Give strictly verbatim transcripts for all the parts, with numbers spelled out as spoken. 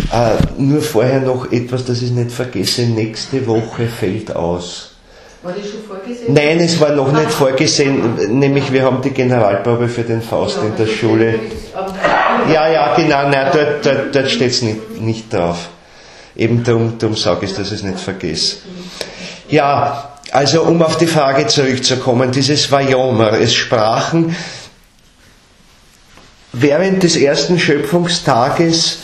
Äh, nur vorher noch etwas, das ich nicht vergesse. Nächste Woche fällt aus. War das schon vorgesehen? Nein, es war noch nicht vorgesehen, nämlich wir haben die Generalprobe für den Faust in der Schule. Ja, ja, genau, nein, dort, dort, dort steht es nicht, nicht drauf. Eben darum, darum sage ich, dass ich es nicht vergesse. Ja, also um auf die Frage zurückzukommen, dieses Vayomer, es sprachen während des ersten Schöpfungstages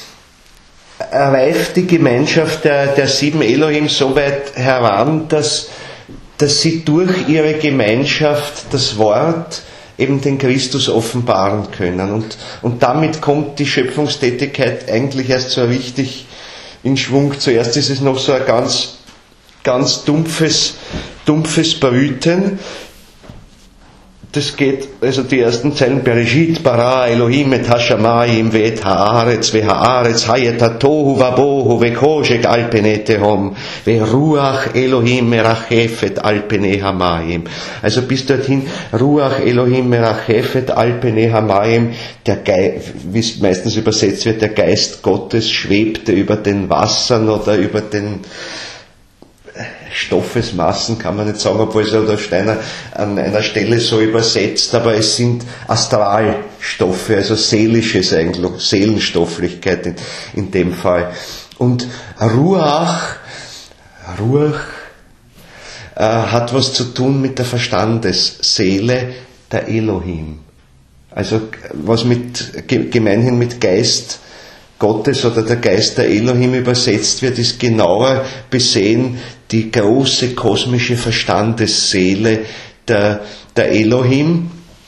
reift die Gemeinschaft der, der sieben Elohim so weit heran, dass, dass sie durch ihre Gemeinschaft das Wort eben den Christus offenbaren können. Und, und damit kommt die Schöpfungstätigkeit eigentlich erst so richtig in Schwung. Zuerst ist es noch so ein ganz, ganz dumpfes, dumpfes Brüten. Das geht, also die ersten Zeilen, Bereshit bara Elohim et hashamayim ve'et haaretz ve'haaretz hayet hatohu vabohu ve'koshek al pene tehom ve'ruach Elohim merachefet al pene hamayim. Also bis dorthin, Ruach Elohim merachefet al pene hamayim, der Geist, wie es meistens übersetzt wird, der Geist Gottes schwebte über den Wassern oder über den Stoffesmassen, kann man nicht sagen, obwohl es der Steiner an einer Stelle so übersetzt, aber es sind Astralstoffe, also seelisches eigentlich, Seelenstofflichkeit in, in dem Fall. Und Ruach, Ruach äh, hat was zu tun mit der Verstandesseele der Elohim. Also was mit gemeinhin mit Geist Gottes oder der Geist der Elohim übersetzt wird, ist genauer besehen die große kosmische Verstandesseele der, der Elohim,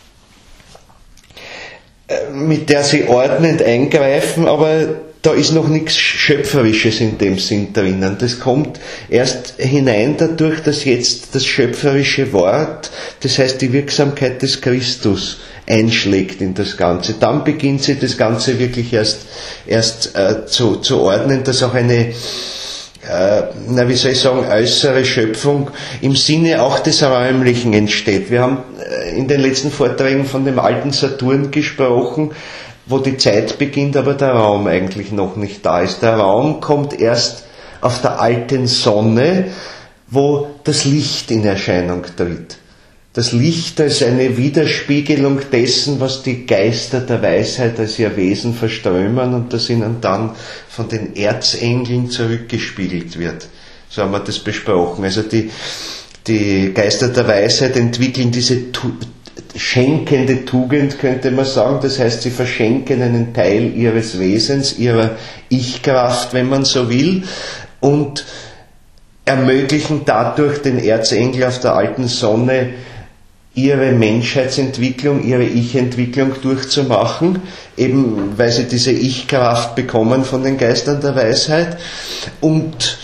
mit der sie ordnend eingreifen, aber da ist noch nichts Schöpferisches in dem Sinn drinnen. Das kommt erst hinein dadurch, dass jetzt das schöpferische Wort, das heißt die Wirksamkeit des Christus, einschlägt in das Ganze. Dann beginnt sie das Ganze wirklich erst, erst äh, zu, zu ordnen, dass auch eine, äh, na wie soll ich sagen, äußere Schöpfung im Sinne auch des Räumlichen entsteht. Wir haben äh, in den letzten Vorträgen von dem alten Saturn gesprochen, wo die Zeit beginnt, aber der Raum eigentlich noch nicht da ist. Der Raum kommt erst auf der alten Sonne, wo das Licht in Erscheinung tritt. Das Licht als eine Widerspiegelung dessen, was die Geister der Weisheit als ihr Wesen verströmen und das ihnen dann von den Erzengeln zurückgespiegelt wird. So haben wir das besprochen. Also die, die Geister der Weisheit entwickeln diese tu- schenkende Tugend, könnte man sagen. Das heißt, sie verschenken einen Teil ihres Wesens, ihrer Ich-Kraft, wenn man so will, und ermöglichen dadurch den Erzengel auf der alten Sonne ihre Menschheitsentwicklung, ihre Ich-Entwicklung durchzumachen, eben weil sie diese Ich-Kraft bekommen von den Geistern der Weisheit. Und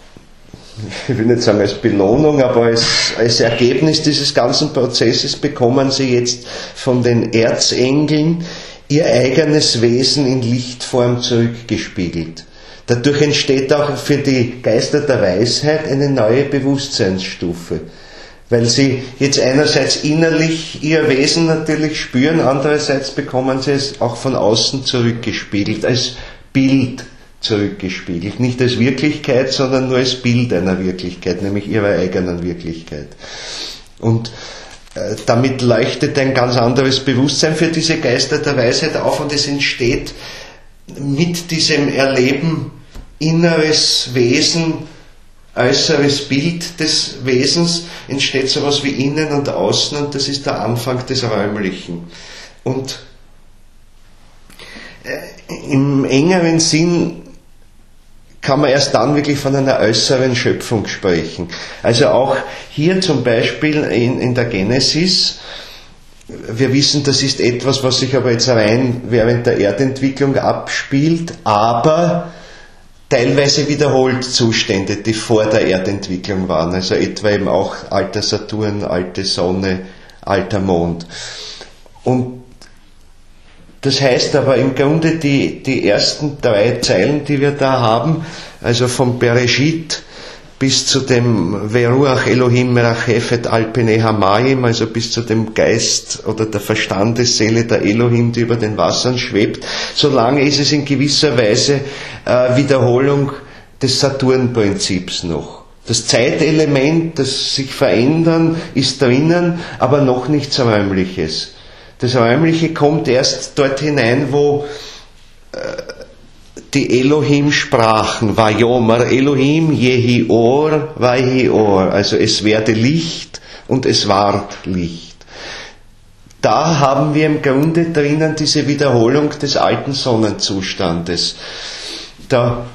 ich will nicht sagen als Belohnung, aber als, als Ergebnis dieses ganzen Prozesses bekommen sie jetzt von den Erzengeln ihr eigenes Wesen in Lichtform zurückgespiegelt. Dadurch entsteht auch für die Geister der Weisheit eine neue Bewusstseinsstufe, weil sie jetzt einerseits innerlich ihr Wesen natürlich spüren, andererseits bekommen sie es auch von außen zurückgespiegelt, als Bild zurückgespiegelt. Nicht als Wirklichkeit, sondern nur als Bild einer Wirklichkeit, nämlich ihrer eigenen Wirklichkeit. Und äh, damit leuchtet ein ganz anderes Bewusstsein für diese Geister der Weisheit auf und es entsteht mit diesem Erleben inneres Wesen, äußeres Bild des Wesens, entsteht sowas wie Innen und Außen und das ist der Anfang des Räumlichen. Und äh, im engeren Sinn kann man erst dann wirklich von einer äußeren Schöpfung sprechen. Also auch hier zum Beispiel in, in der Genesis, wir wissen, das ist etwas, was sich aber jetzt rein während der Erdentwicklung abspielt, aber teilweise wiederholt Zustände, die vor der Erdentwicklung waren. Also etwa eben auch alter Saturn, alte Sonne, alter Mond. Und das heißt aber im Grunde, die, die ersten drei Zeilen, die wir da haben, also vom Bereshit bis zu dem Veruach Elohim Merachefet al Pnei Hamayim, also bis zu dem Geist oder der Verstandesseele der Elohim, die über den Wassern schwebt, solange ist es in gewisser Weise äh, Wiederholung des Saturn-Prinzips noch. Das Zeitelement, das sich verändern, ist drinnen, aber noch nichts Räumliches. Das Räumliche kommt erst dort hinein, wo äh, die Elohim sprachen, Vayomer Elohim Yehior Vayior, also es werde Licht und es ward Licht. Da haben wir im Grunde drinnen diese Wiederholung des alten Sonnenzustandes. Da,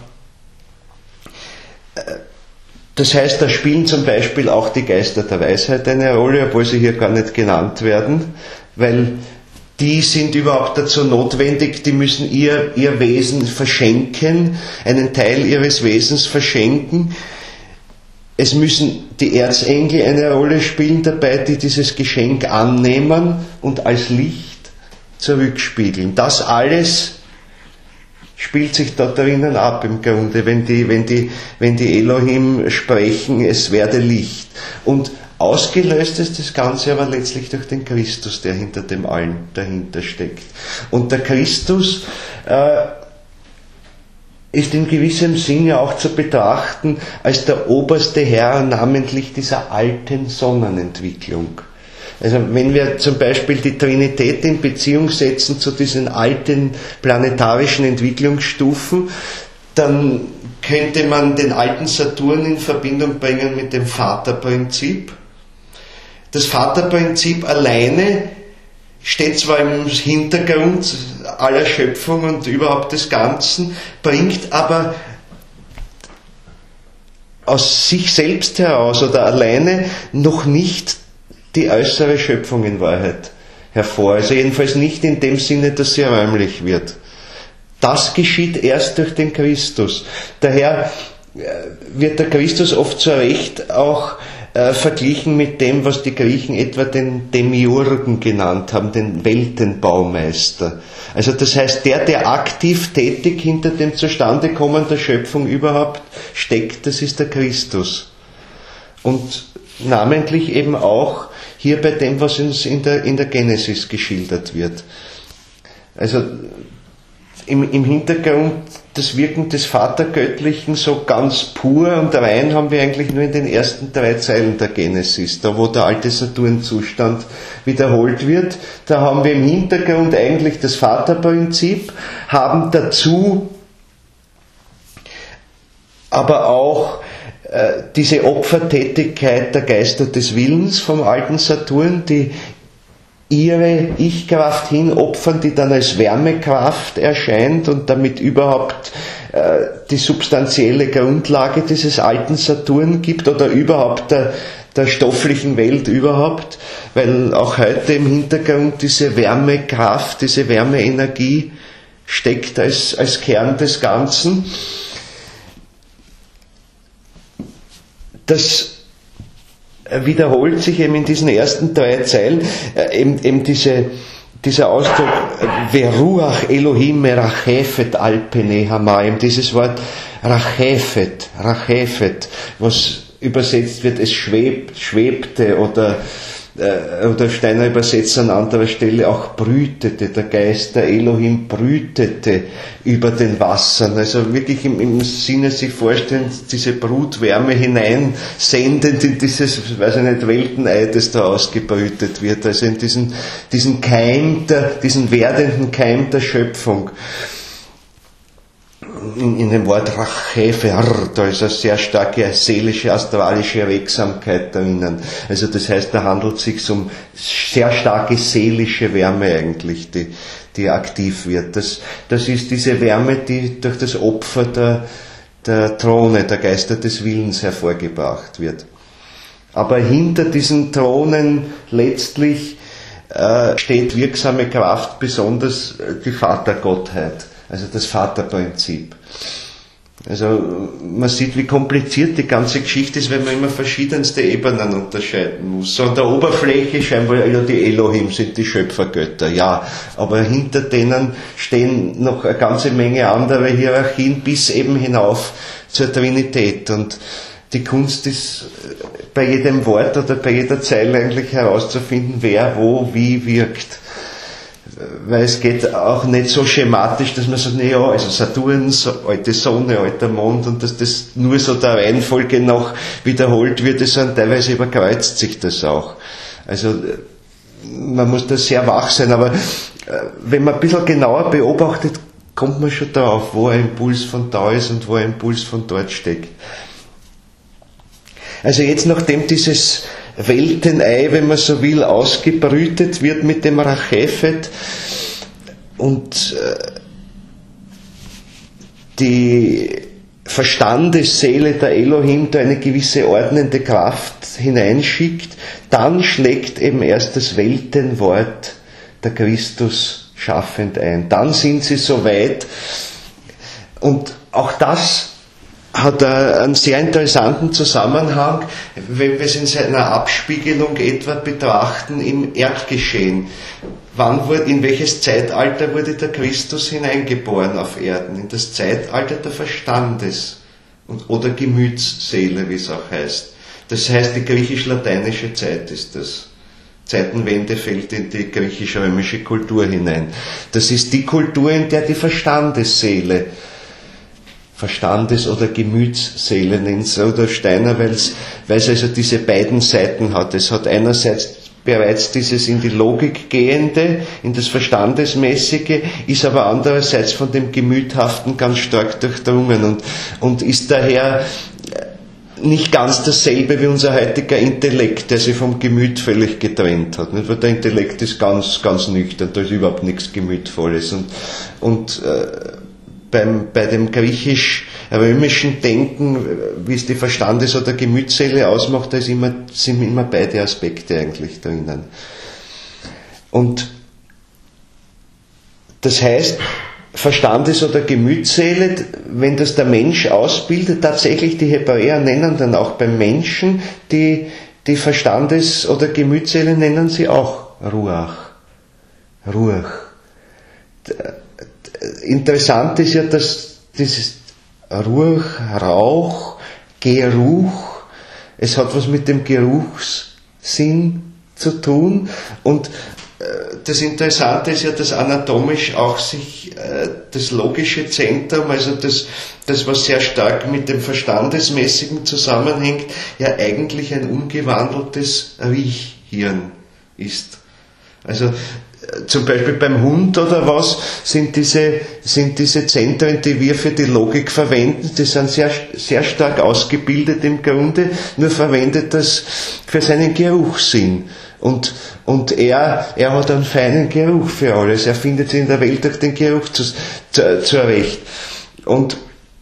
das heißt, da spielen zum Beispiel auch die Geister der Weisheit eine Rolle, obwohl sie hier gar nicht genannt werden, weil die sind überhaupt dazu notwendig, die müssen ihr, ihr Wesen verschenken, einen Teil ihres Wesens verschenken. Es müssen die Erzengel eine Rolle spielen dabei, die dieses Geschenk annehmen und als Licht zurückspiegeln. Das alles spielt sich da drinnen ab im Grunde, wenn die, wenn die, wenn die Elohim sprechen, es werde Licht. Und ausgelöst ist das Ganze aber letztlich durch den Christus, der hinter dem allen dahinter steckt. Und der Christus äh, ist in gewissem Sinne auch zu betrachten als der oberste Herr namentlich dieser alten Sonnenentwicklung. Also wenn wir zum Beispiel die Trinität in Beziehung setzen zu diesen alten planetarischen Entwicklungsstufen, dann könnte man den alten Saturn in Verbindung bringen mit dem Vaterprinzip. Das Vaterprinzip alleine steht zwar im Hintergrund aller Schöpfung und überhaupt des Ganzen, bringt aber aus sich selbst heraus oder alleine noch nicht die äußere Schöpfung in Wahrheit hervor. Also jedenfalls nicht in dem Sinne, dass sie räumlich wird. Das geschieht erst durch den Christus. Daher wird der Christus oft zu Recht auch äh, verglichen mit dem, was die Griechen etwa den Demiurgen genannt haben, den Weltenbaumeister. Also das heißt, der, der aktiv tätig hinter dem Zustandekommen der Schöpfung überhaupt steckt, das ist der Christus. Und namentlich eben auch hier bei dem, was uns in der, in der Genesis geschildert wird. Also im, im Hintergrund das Wirken des Vatergöttlichen so ganz pur und rein haben wir eigentlich nur in den ersten drei Zeilen der Genesis, da wo der alte Saturnzustand wiederholt wird. Da haben wir im Hintergrund eigentlich das Vaterprinzip, haben dazu aber auch äh, diese Opfertätigkeit der Geister des Willens vom alten Saturn, die ihre Ich-Kraft hinopfern, die dann als Wärmekraft erscheint und damit überhaupt äh, die substanzielle Grundlage dieses alten Saturn gibt oder überhaupt der, der stofflichen Welt überhaupt, weil auch heute im Hintergrund diese Wärmekraft, diese Wärmeenergie steckt als, als Kern des Ganzen. Das wiederholt sich eben in diesen ersten drei Zeilen äh, eben, eben diese, dieser Ausdruck Veruach Elohim Merachefet al Pnei Hamayim, dieses Wort Rachefet, Rachefet, was übersetzt wird, es schwebt, schwebte oder äh, oder Steiner übersetzt an anderer Stelle auch brütete, der Geist der Elohim brütete über den Wassern, also wirklich im, im Sinne sich vorstellen, diese Brutwärme hineinsendend in dieses, weiß ich nicht, Weltenei, das da ausgebrütet wird, also in diesen, diesen Keim, der, diesen werdenden Keim der Schöpfung. In, in dem Wort Rachefe, da ist eine sehr starke seelische, astralische Regsamkeit drinnen. Also das heißt, da handelt es sich um sehr starke seelische Wärme eigentlich, die, die aktiv wird. Das, das ist diese Wärme, die durch das Opfer der, der Throne, der Geister des Willens hervorgebracht wird. Aber hinter diesen Thronen letztlich äh, steht wirksame Kraft, besonders die Vatergottheit. Also das Vaterprinzip. Also man sieht, wie kompliziert die ganze Geschichte ist, weil man immer verschiedenste Ebenen unterscheiden muss. So an der Oberfläche scheinbar, ja, die Elohim sind die Schöpfergötter, ja, aber hinter denen stehen noch eine ganze Menge andere Hierarchien bis eben hinauf zur Trinität. Und die Kunst ist, bei jedem Wort oder bei jeder Zeile eigentlich herauszufinden, wer wo wie wirkt. Weil es geht auch nicht so schematisch, dass man sagt, na ja, also Saturn, alte Sonne, alter Mond, und dass das nur so der Reihenfolge nach wiederholt wird, sondern teilweise überkreuzt sich das auch. Also man muss da sehr wach sein, aber wenn man ein bisschen genauer beobachtet, kommt man schon darauf, wo ein Impuls von da ist und wo ein Impuls von dort steckt. Also jetzt, nachdem dieses Weltenei, wenn man so will, ausgebrütet wird mit dem Rachefet und die Verstandesseele der Elohim da eine gewisse ordnende Kraft hineinschickt, dann schlägt eben erst das Weltenwort der Christus schaffend ein. Dann sind sie so weit, und auch das hat einen sehr interessanten Zusammenhang, wenn wir es in seiner Abspiegelung etwa betrachten im Erdgeschehen. Wann wurde, in welches Zeitalter wurde der Christus hineingeboren auf Erden? In das Zeitalter der Verstandes und, oder Gemütsseele, wie es auch heißt. Das heißt, die griechisch-lateinische Zeit ist das. Zeitenwende fällt in die griechisch-römische Kultur hinein. Das ist die Kultur, in der die Verstandesseele, Verstandes- oder Gemütsseele nennt es oder Steiner, weil es also diese beiden Seiten hat. Es hat einerseits bereits dieses in die Logik gehende, in das Verstandesmäßige, ist aber andererseits von dem Gemüthaften ganz stark durchdrungen und, und ist daher nicht ganz dasselbe wie unser heutiger Intellekt, der sich vom Gemüt völlig getrennt hat. Nicht? Weil der Intellekt ist ganz, ganz nüchtern, da ist überhaupt nichts Gemütvolles. Und, und äh, beim, bei dem griechisch-römischen Denken, wie es die Verstandes- oder Gemütsseele ausmacht, da ist immer, sind immer beide Aspekte eigentlich drinnen. Und das heißt, Verstandes- oder Gemütsseele, wenn das der Mensch ausbildet, tatsächlich die Hebräer nennen dann auch beim Menschen, die, die Verstandes- oder Gemütsseele nennen sie auch Ruach. Ruach. Interessant ist ja, dass dieses Ruach, Rauch, Geruch, es hat was mit dem Geruchssinn zu tun, und das Interessante ist ja, dass anatomisch auch sich äh, das logische Zentrum, also das, das, was sehr stark mit dem Verstandesmäßigen zusammenhängt, ja eigentlich ein umgewandeltes Riechhirn ist. Also äh, zum Beispiel beim Hund oder was sind diese, sind diese Zentren, die wir für die Logik verwenden, die sind sehr, sehr stark ausgebildet im Grunde, nur verwendet das für seinen Geruchssinn. Und, und er, er hat einen feinen Geruch für alles. Er findet sich in der Welt durch den Geruch zu, zu, zurecht. Und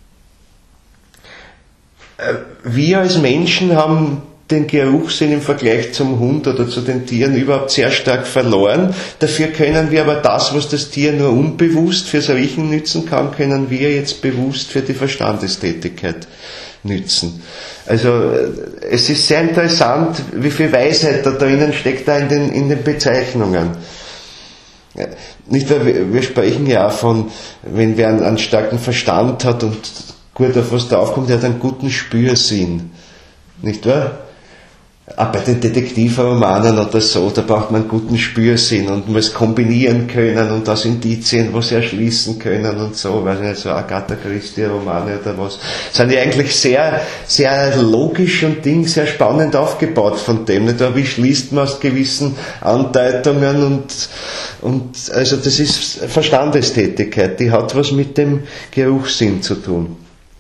äh, wir als Menschen haben den Geruchssinn im Vergleich zum Hund oder zu den Tieren überhaupt sehr stark verloren. Dafür können wir aber das, was das Tier nur unbewusst fürs Riechen nützen kann, können wir jetzt bewusst für die Verstandestätigkeit nützen. Also es ist sehr interessant, wie viel Weisheit da drinnen steckt da in den, in den Bezeichnungen. Nicht, weil wir, wir sprechen ja auch von, wenn wer einen, einen starken Verstand hat und gut auf was draufkommt, der hat einen guten Spürsinn. Nicht wahr? Auch bei den Detektivromanen oder so, da braucht man einen guten Spürsinn und muss kombinieren können und aus Indizien was erschließen können und so, weil nicht so Agatha Christie Romane oder was, sind ja eigentlich sehr, sehr logisch und Ding, sehr spannend aufgebaut von dem, nicht? Aber wie schließt man aus gewissen Andeutungen und, und, also das ist Verstandestätigkeit, die hat was mit dem Geruchssinn zu tun.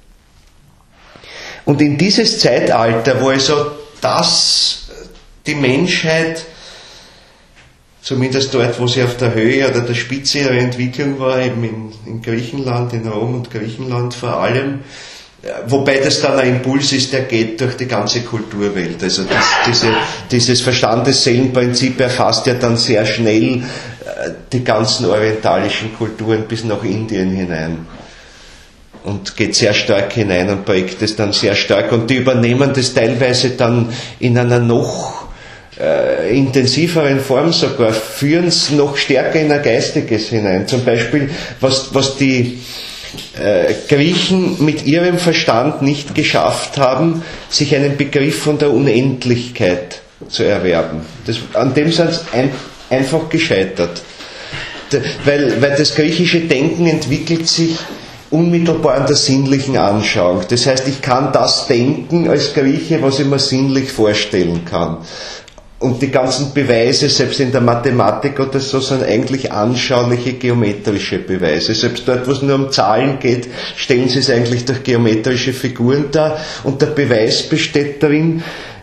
Und in dieses Zeitalter, wo also dass die Menschheit, zumindest dort, wo sie auf der Höhe oder der Spitze ihrer Entwicklung war, eben in, in Griechenland, in Rom und Griechenland vor allem, wobei das dann ein Impuls ist, der geht durch die ganze Kulturwelt. Also das, diese, dieses Verstandesseelenprinzip erfasst ja dann sehr schnell die ganzen orientalischen Kulturen bis nach Indien hinein. Und geht sehr stark hinein und prägt es dann sehr stark. Und die übernehmen das teilweise dann in einer noch äh, intensiveren Form sogar, führen es noch stärker in ein Geistiges hinein. Zum Beispiel, was, was die äh, Griechen mit ihrem Verstand nicht geschafft haben, sich einen Begriff von der Unendlichkeit zu erwerben. Das, an dem sind sie ein, einfach gescheitert. De, weil, weil das griechische Denken entwickelt sich unmittelbar an der sinnlichen Anschauung. Das heißt, ich kann das denken als Grieche, was ich mir sinnlich vorstellen kann. Und die ganzen Beweise, selbst in der Mathematik oder so, sind eigentlich anschauliche geometrische Beweise. Selbst dort, wo es nur um Zahlen geht, stellen sie es eigentlich durch geometrische Figuren dar. Und der Beweis besteht darin,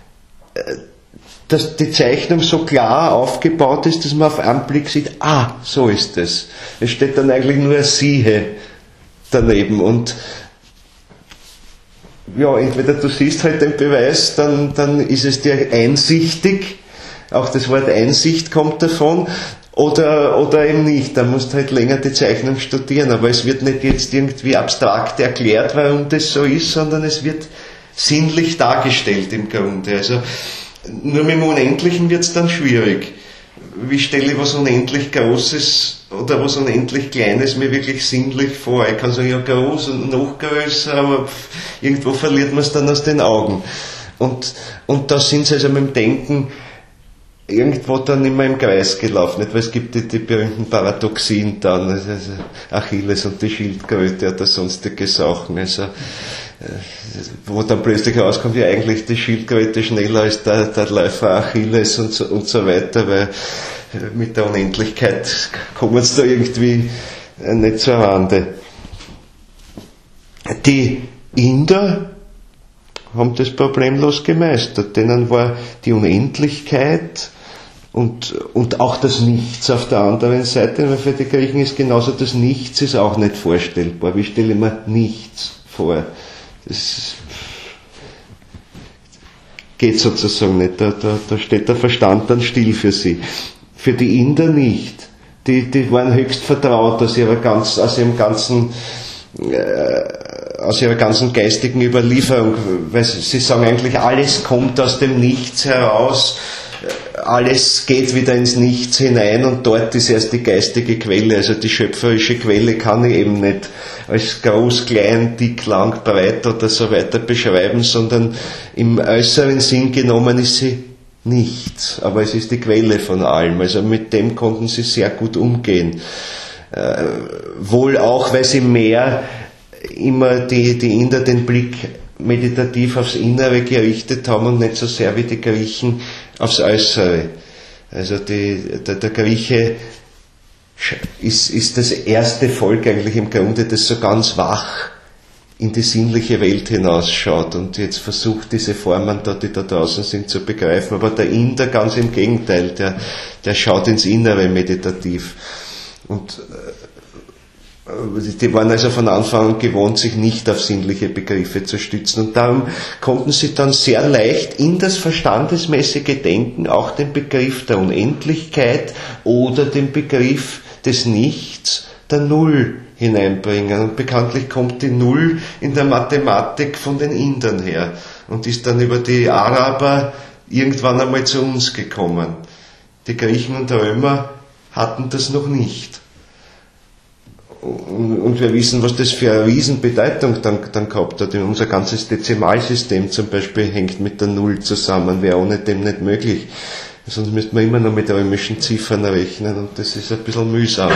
dass die Zeichnung so klar aufgebaut ist, dass man auf einen Blick sieht, ah, so ist es. Es steht dann eigentlich nur ein Siehe daneben. Und ja, entweder du siehst halt den Beweis, dann, dann ist es dir einsichtig, auch das Wort Einsicht kommt davon, oder, oder eben nicht, dann musst du halt länger die Zeichnung studieren, aber es wird nicht jetzt irgendwie abstrakt erklärt, warum das so ist, sondern es wird sinnlich dargestellt im Grunde. Also nur mit dem Unendlichen wird es dann schwierig. Wie stelle ich was unendlich Großes oder was unendlich Kleines mir wirklich sinnlich vor? Ich kann sagen, ja, groß und noch größer, aber irgendwo verliert man es dann aus den Augen. Und, und da sind sie also mit dem Denken irgendwo dann immer im Kreis gelaufen, nicht? Weil es gibt die, die berühmten Paradoxien dann, also Achilles und die Schildkröte oder sonstige Sachen, also, wo dann plötzlich herauskommt, ja eigentlich die Schildkröte schneller als der, der Läufer Achilles und so, und so weiter, weil mit der Unendlichkeit kommen sie da irgendwie nicht zur Rande. Die Inder haben das problemlos gemeistert, denen war die Unendlichkeit und, und auch das Nichts auf der anderen Seite, weil für die Griechen ist genauso, das Nichts ist auch nicht vorstellbar. Wie stelle ich mir nichts vor? Das geht sozusagen nicht, da, da, da steht der Verstand dann still für sie. Für die Inder nicht. Die, die waren höchst vertraut aus ihrer ganz, aus ihrem ganzen, äh, aus ihrer ganzen geistigen Überlieferung, weil sie sagen eigentlich, alles kommt aus dem Nichts heraus, alles geht wieder ins Nichts hinein und dort ist erst die geistige Quelle, also die schöpferische Quelle kann ich eben nicht als groß, klein, dick, lang, breit oder so weiter beschreiben, sondern im äußeren Sinn genommen ist sie nichts, aber es ist die Quelle von allem, also mit dem konnten sie sehr gut umgehen. Äh, wohl auch, weil sie mehr immer die, die Inder den Blick meditativ aufs Innere gerichtet haben und nicht so sehr wie die Griechen aufs Äußere. Also die, der, der Grieche ist, ist das erste Volk eigentlich im Grunde, das so ganz wach in die sinnliche Welt hinausschaut und jetzt versucht, diese Formen da, die da draußen sind, zu begreifen. Aber der Inder ganz im Gegenteil, der, der schaut ins Innere meditativ. Und die waren also von Anfang an gewohnt, sich nicht auf sinnliche Begriffe zu stützen. Und darum konnten sie dann sehr leicht in das verstandesmäßige Denken auch den Begriff der Unendlichkeit oder den Begriff des Nichts, der Null, hineinbringen. Und bekanntlich kommt die Null in der Mathematik von den Indern her und ist dann über die Araber irgendwann einmal zu uns gekommen. Die Griechen und Römer hatten das noch nicht. Und wir wissen, was das für eine Riesenbedeutung dann, dann gehabt hat. Unser ganzes Dezimalsystem zum Beispiel hängt mit der Null zusammen, wäre ohne dem nicht möglich. Sonst müsste man immer noch mit römischen Ziffern rechnen und das ist ein bisschen mühsam.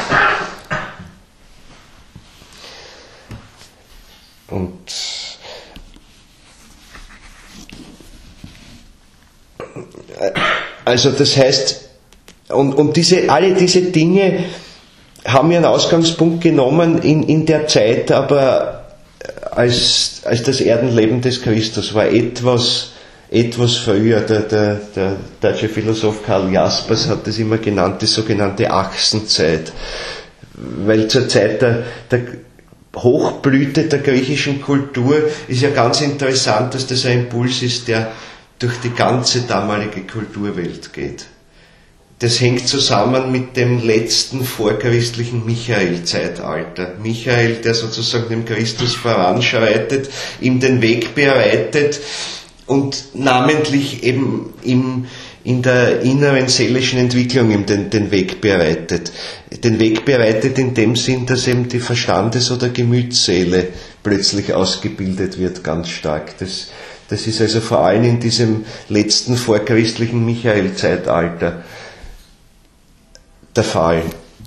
Und also das heißt, und, und diese, alle diese Dinge haben ihren Ausgangspunkt genommen in, in der Zeit, aber als, als das Erdenleben des Christus war, etwas, etwas früher. Der, der, der deutsche Philosoph Karl Jaspers hat das immer genannt, die sogenannte Achsenzeit. Weil zur Zeit der, der Hochblüte der griechischen Kultur ist ja ganz interessant, dass das ein Impuls ist, der durch die ganze damalige Kulturwelt geht. Das hängt zusammen mit dem letzten vorchristlichen Michael-Zeitalter. Michael, der sozusagen dem Christus voranschreitet, ihm den Weg bereitet und namentlich eben im, in der inneren seelischen Entwicklung ihm den, den Weg bereitet. Den Weg bereitet in dem Sinn, dass eben die Verstandes- oder Gemütsseele plötzlich ausgebildet wird, ganz stark. Das, das ist also vor allem in diesem letzten vorchristlichen Michael-Zeitalter der Fall.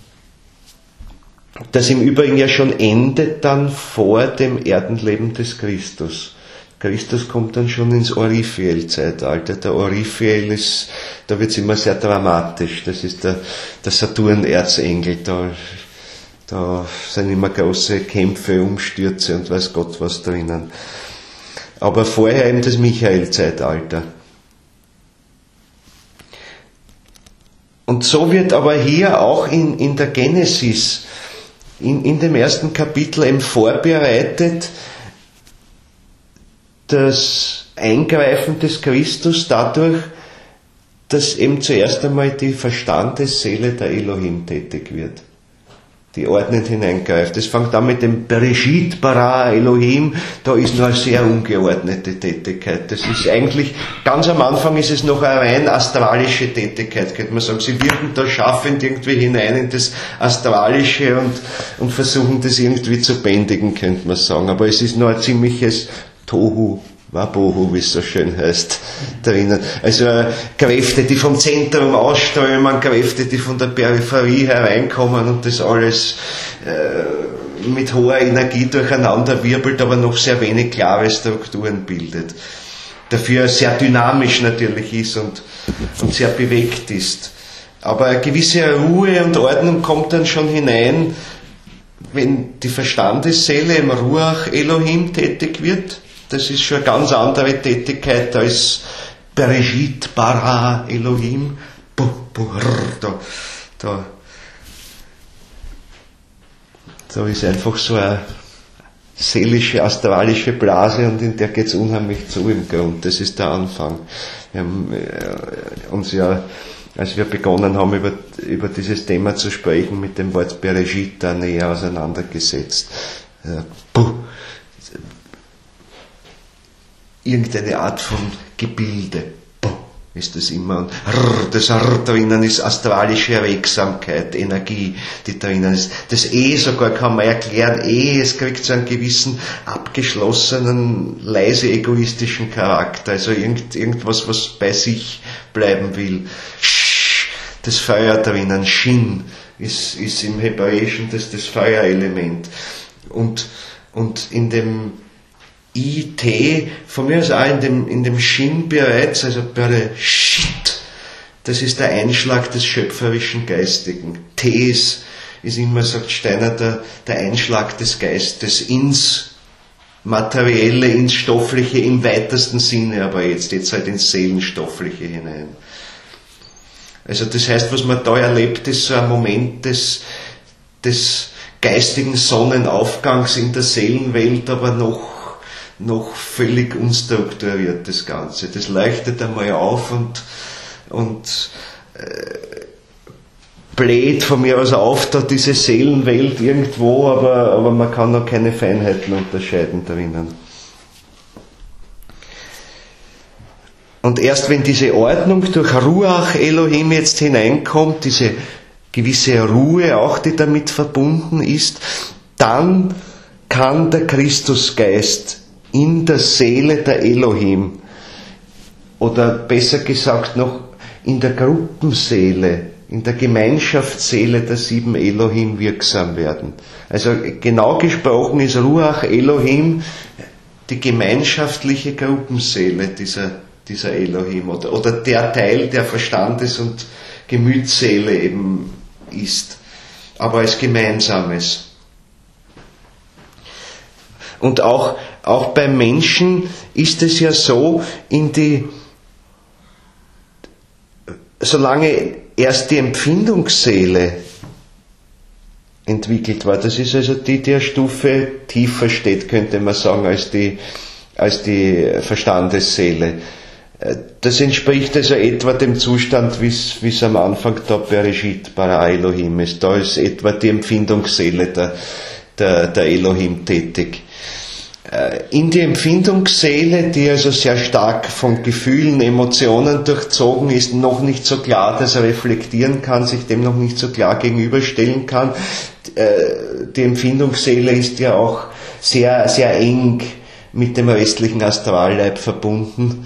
Das im Übrigen ja schon endet dann vor dem Erdenleben des Christus. Christus kommt dann schon ins Orifiel-Zeitalter. Der Orifiel ist, da wird es immer sehr dramatisch. Das ist der, der Saturn-Erzengel. Da, da sind immer große Kämpfe, Umstürze und weiß Gott was drinnen. Aber vorher eben das Michael-Zeitalter. Und so wird aber hier auch in, in der Genesis, in, in dem ersten Kapitel eben vorbereitet, das Eingreifen des Christus dadurch, dass eben zuerst einmal die Verstandesseele der Elohim tätig wird, die ordnend hineingreift. Das fängt an mit dem Bereshit bara Elohim, da ist noch eine sehr ungeordnete Tätigkeit. Das ist eigentlich, ganz am Anfang ist es noch eine rein astralische Tätigkeit, könnte man sagen. Sie wirken da schaffend irgendwie hinein in das Astralische und, und versuchen das irgendwie zu bändigen, könnte man sagen. Aber es ist noch ein ziemliches Tohu Wabohu, wie es so schön heißt, drinnen. Also äh, Kräfte, die vom Zentrum ausströmen, Kräfte, die von der Peripherie hereinkommen und das alles äh, mit hoher Energie durcheinander wirbelt, aber noch sehr wenig klare Strukturen bildet. Dafür sehr dynamisch natürlich ist und, und sehr bewegt ist. Aber eine gewisse Ruhe und Ordnung kommt dann schon hinein, wenn die Verstandesseele im Ruach Elohim tätig wird. Das ist schon eine ganz andere Tätigkeit als Bereshit bara Elohim. Da, da, da ist einfach so eine seelische, astralische Blase und in der geht es unheimlich zu im Grund. Das ist der Anfang. Wir haben äh, uns ja, als wir begonnen haben, über, über dieses Thema zu sprechen, mit dem Wort Bereshit da näher auseinandergesetzt. Äh, irgendeine Art von Gebilde ist das immer. Und das R drinnen ist astralische Regsamkeit, Energie, die drinnen ist. Das E sogar kann man erklären, E, es kriegt so einen gewissen abgeschlossenen, leise egoistischen Charakter, also irgend, irgendwas, was bei sich bleiben will. Das Feuer drinnen, Shin, ist, ist im Hebräischen das, das Feuerelement. Und, und in dem I T, von mir aus auch in dem, in dem Shin bereits, also Bereshit, das ist der Einschlag des schöpferischen Geistigen. Tes ist immer, sagt Steiner, der, der Einschlag des Geistes ins Materielle, ins Stoffliche im weitesten Sinne, aber jetzt, jetzt halt ins Seelenstoffliche hinein. Also das heißt, was man da erlebt, ist so ein Moment des, des geistigen Sonnenaufgangs in der Seelenwelt, aber noch noch völlig unstrukturiert, das Ganze. Das leuchtet einmal auf und, und äh, bläht von mir aus auf, da diese Seelenwelt irgendwo, aber, aber man kann noch keine Feinheiten unterscheiden drinnen. Und erst wenn diese Ordnung durch Ruach Elohim jetzt hineinkommt, diese gewisse Ruhe auch, die damit verbunden ist, dann kann der Christusgeist in der Seele der Elohim, oder besser gesagt noch in der Gruppenseele, in der Gemeinschaftsseele der sieben Elohim wirksam werden. Also genau gesprochen ist Ruach Elohim die gemeinschaftliche Gruppenseele dieser, dieser Elohim, oder, oder der Teil, der Verstandes- und Gemütsseele eben ist, aber als Gemeinsames. Und auch, auch beim Menschen ist es ja so, in die, solange erst die Empfindungsseele entwickelt war, das ist also die, die eine Stufe tiefer steht, könnte man sagen, als die, als die Verstandesseele. Das entspricht also etwa dem Zustand, wie es am Anfang da Bereshit bara Elohim ist. Da ist etwa die Empfindungsseele der, der, der Elohim tätig. In die Empfindungsseele, die also sehr stark von Gefühlen, Emotionen durchzogen ist, noch nicht so klar das reflektieren kann, sich dem noch nicht so klar gegenüberstellen kann. Die Empfindungsseele ist ja auch sehr, sehr eng mit dem restlichen Astralleib verbunden.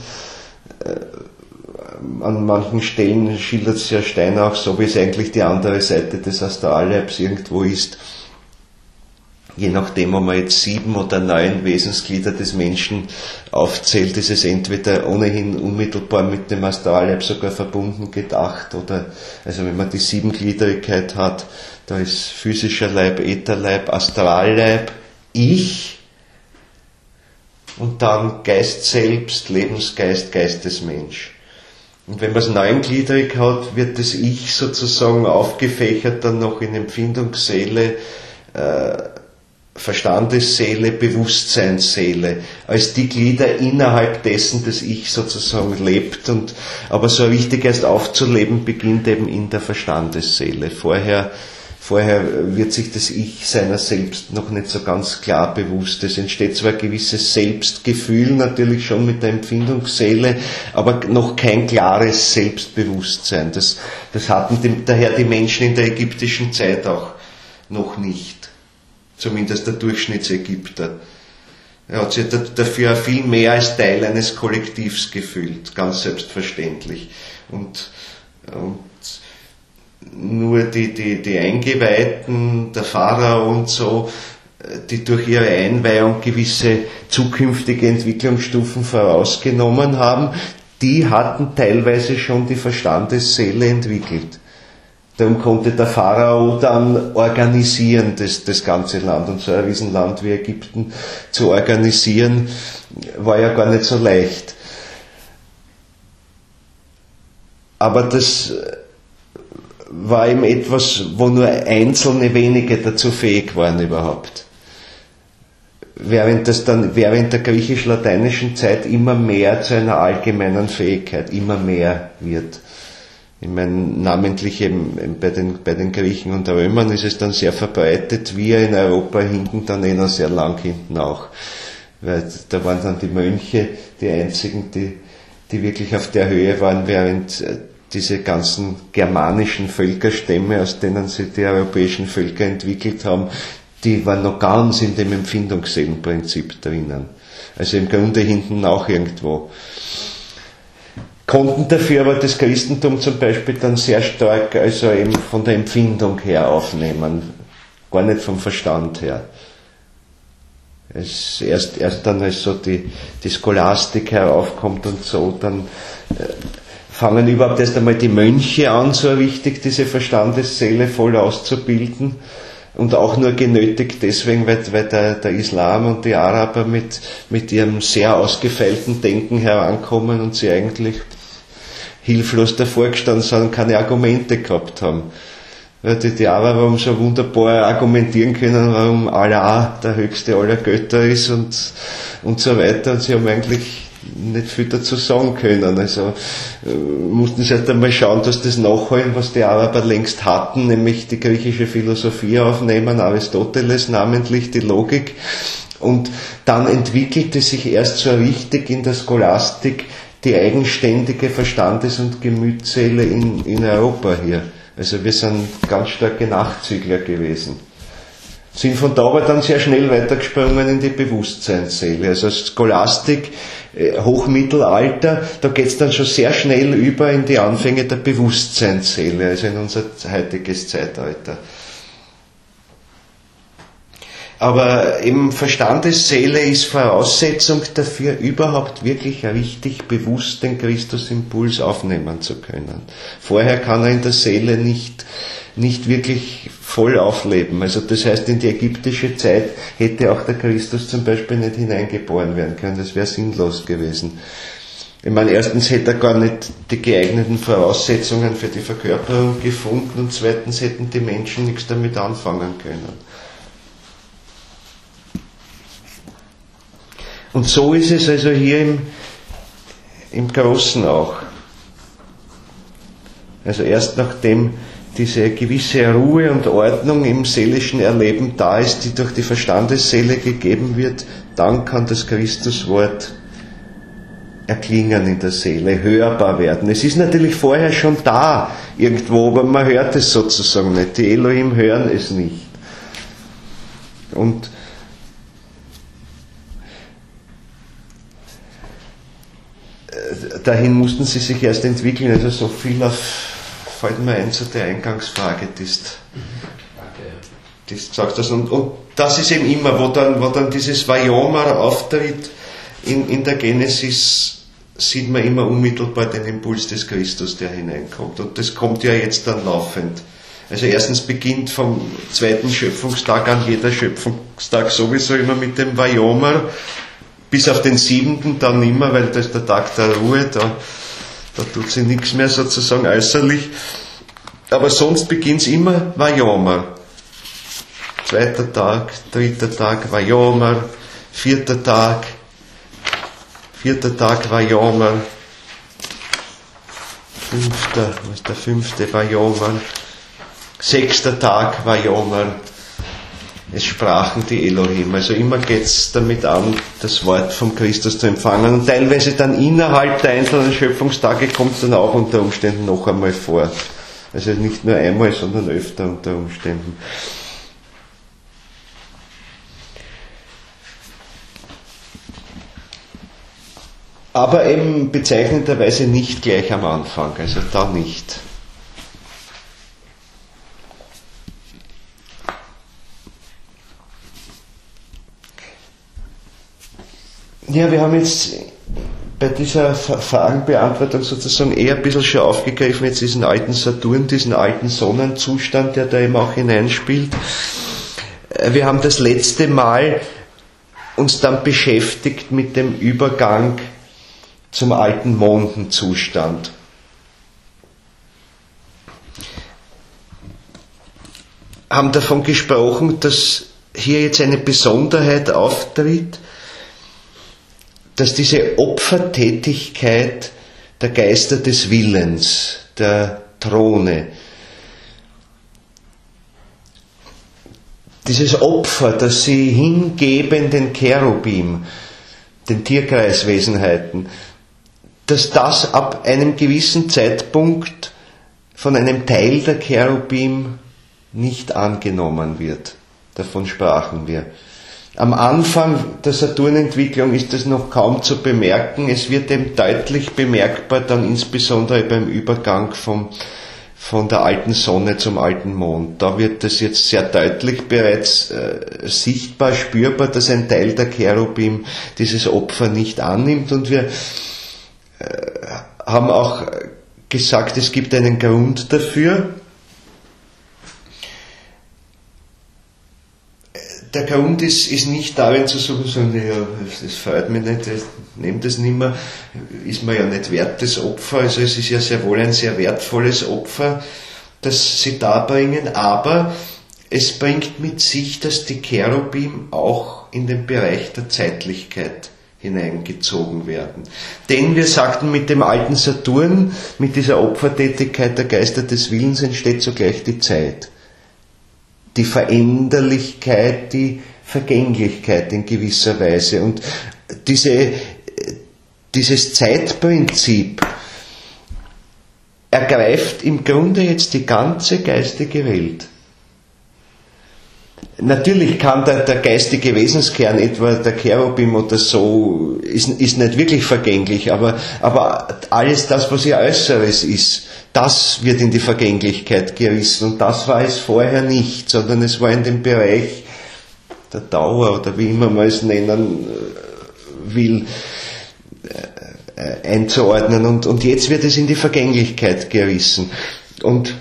An manchen Stellen schildert es ja Steiner auch so, wie es eigentlich die andere Seite des Astralleibs irgendwo ist. Je nachdem, ob man jetzt sieben oder neun Wesensglieder des Menschen aufzählt, ist es entweder ohnehin unmittelbar mit dem Astralleib sogar verbunden gedacht, oder, also wenn man die Siebengliederigkeit hat, da ist physischer Leib, Ätherleib, Astralleib, Ich, und dann Geist selbst, Lebensgeist, Geistesmensch. Und wenn man es neungliedrig hat, wird das Ich sozusagen aufgefächert dann noch in Empfindungsseele, äh, Verstandesseele, Bewusstseinsseele, als die Glieder innerhalb dessen das Ich sozusagen lebt, und aber so richtig erst aufzuleben beginnt eben in der Verstandesseele. Vorher, vorher wird sich das Ich seiner selbst noch nicht so ganz klar bewusst. Es entsteht zwar ein gewisses Selbstgefühl, natürlich schon mit der Empfindungsseele, aber noch kein klares Selbstbewusstsein. Das, das hatten die, daher die Menschen in der ägyptischen Zeit auch noch nicht. Zumindest der Durchschnittsägypter. Er hat sich dafür viel mehr als Teil eines Kollektivs gefühlt, ganz selbstverständlich. Und, und nur die, die, die Eingeweihten, der Pharao und so, die durch ihre Einweihung gewisse zukünftige Entwicklungsstufen vorausgenommen haben, die hatten teilweise schon die Verstandesseele entwickelt. Darum konnte der Pharao dann organisieren, das, das ganze Land. Und so ein Riesenland wie Ägypten zu organisieren, war ja gar nicht so leicht. Aber das war eben etwas, wo nur einzelne wenige dazu fähig waren überhaupt. Während das dann während der griechisch-lateinischen Zeit immer mehr zu einer allgemeinen Fähigkeit, immer mehr wird. Ich meine, namentlich eben bei den, bei den Griechen und Römern ist es dann sehr verbreitet. Wir in Europa hinken dann eh noch sehr lang hinten auch. Weil da waren dann die Mönche die einzigen, die, die wirklich auf der Höhe waren, während diese ganzen germanischen Völkerstämme, aus denen sich die europäischen Völker entwickelt haben, die waren noch ganz in dem Empfindungsseelenprinzip drinnen. Also im Grunde hinten auch irgendwo. Konnten dafür aber das Christentum zum Beispiel dann sehr stark, also eben von der Empfindung her aufnehmen, gar nicht vom Verstand her. Es erst, erst dann, als so die, die Scholastik heraufkommt und so, dann äh, fangen überhaupt erst einmal die Mönche an, so wichtig diese Verstandesseele voll auszubilden. Und auch nur genötigt deswegen, weil, weil der, der Islam und die Araber mit, mit ihrem sehr ausgefeilten Denken herankommen und sie eigentlich hilflos davor gestanden sind und keine Argumente gehabt haben. Weil die, die Araber haben so wunderbar argumentieren können, warum Allah der höchste aller Götter ist und, und so weiter, und sie haben eigentlich nicht viel dazu sagen können. Also äh, mussten sie halt einmal schauen, dass das nachholen, was die Araber längst hatten, nämlich die griechische Philosophie aufnehmen, Aristoteles namentlich, die Logik. Und dann entwickelte sich erst so richtig in der Scholastik die eigenständige Verstandes- und Gemütsseele in, in Europa hier. Also wir sind ganz starke Nachzügler gewesen. Sind von da aber dann sehr schnell weitergesprungen in die Bewusstseinsseele. Also Scholastik, Hochmittelalter, da geht's dann schon sehr schnell über in die Anfänge der Bewusstseinsseele, also in unser heutiges Zeitalter. Aber eben Verstandesseele ist Voraussetzung dafür, überhaupt wirklich richtig bewusst den Christusimpuls aufnehmen zu können. Vorher kann er in der Seele nicht, nicht wirklich voll aufleben. Also das heißt, in die ägyptische Zeit hätte auch der Christus zum Beispiel nicht hineingeboren werden können. Das wäre sinnlos gewesen. Ich meine, erstens hätte er gar nicht die geeigneten Voraussetzungen für die Verkörperung gefunden, und zweitens hätten die Menschen nichts damit anfangen können. Und so ist es also hier im, im Großen auch. Also erst nachdem diese gewisse Ruhe und Ordnung im seelischen Erleben da ist, die durch die Verstandesseele gegeben wird, dann kann das Christuswort erklingen in der Seele, hörbar werden. Es ist natürlich vorher schon da irgendwo, aber man hört es sozusagen nicht. Die Elohim hören es nicht. Und dahin mussten sie sich erst entwickeln, also so viel auf, fällt mir ein zu der Eingangsfrage, die du gesagt hast. Und, und das ist eben immer, wo dann, wo dann dieses Vayomar auftritt in, in der Genesis, sieht man immer unmittelbar den Impuls des Christus, der hineinkommt. Und das kommt ja jetzt dann laufend. Also erstens beginnt vom zweiten Schöpfungstag an jeder Schöpfungstag sowieso immer mit dem Vayomar, bis auf den siebenten dann immer, weil das ist der Tag der Ruhe, da, da tut sie nichts mehr sozusagen äußerlich. Aber sonst beginnt es immer Vayomar. Zweiter Tag, dritter Tag Vayomar, vierter Tag, vierter Tag Vayomar, fünfter, was ist der fünfte Vayomar, sechster Tag Vayomar. Es sprachen die Elohim. Also immer geht es damit an, das Wort vom Christus zu empfangen. Und teilweise dann innerhalb der einzelnen Schöpfungstage kommt es dann auch unter Umständen noch einmal vor. Also nicht nur einmal, sondern öfter unter Umständen. Aber eben bezeichnenderweise nicht gleich am Anfang, also da nicht. Ja, wir haben jetzt bei dieser Fragenbeantwortung sozusagen eher ein bisschen schon aufgegriffen, jetzt diesen alten Saturn, diesen alten Sonnenzustand, der da eben auch hineinspielt. Wir haben das letzte Mal uns dann beschäftigt mit dem Übergang zum alten Mondenzustand. Haben davon gesprochen, dass hier jetzt eine Besonderheit auftritt, dass diese Opfertätigkeit der Geister des Willens, der Throne, dieses Opfer, das sie hingeben den Cherubim, den Tierkreiswesenheiten, dass das ab einem gewissen Zeitpunkt von einem Teil der Cherubim nicht angenommen wird. Davon sprachen wir. Am Anfang der Saturnentwicklung ist das noch kaum zu bemerken. Es wird eben deutlich bemerkbar, dann insbesondere beim Übergang vom, von der alten Sonne zum alten Mond. Da wird das jetzt sehr deutlich bereits äh, sichtbar, spürbar, dass ein Teil der Cherubim dieses Opfer nicht annimmt. Und wir äh, haben auch gesagt, es gibt einen Grund dafür. Der Grund ist, ist nicht darin zu suchen, so, ja, das freut mich nicht, ich nehme das nicht mehr, ist mir ja nicht wert, das Opfer, also es ist ja sehr wohl ein sehr wertvolles Opfer, das sie darbringen, aber es bringt mit sich, dass die Cherubim auch in den Bereich der Zeitlichkeit hineingezogen werden. Denn wir sagten, mit dem alten Saturn, mit dieser Opfertätigkeit der Geister des Willens entsteht sogleich die Zeit. Die Veränderlichkeit, die Vergänglichkeit in gewisser Weise. Und diese, dieses Zeitprinzip ergreift im Grunde jetzt die ganze geistige Welt. Natürlich kann der, der geistige Wesenskern, etwa der Cherubim oder so, ist, ist nicht wirklich vergänglich, aber, aber alles das, was ihr Äußeres ist, das wird in die Vergänglichkeit gerissen. Und das war es vorher nicht, sondern es war in dem Bereich der Dauer oder wie immer man es nennen will, einzuordnen. Und, und jetzt wird es in die Vergänglichkeit gerissen. Und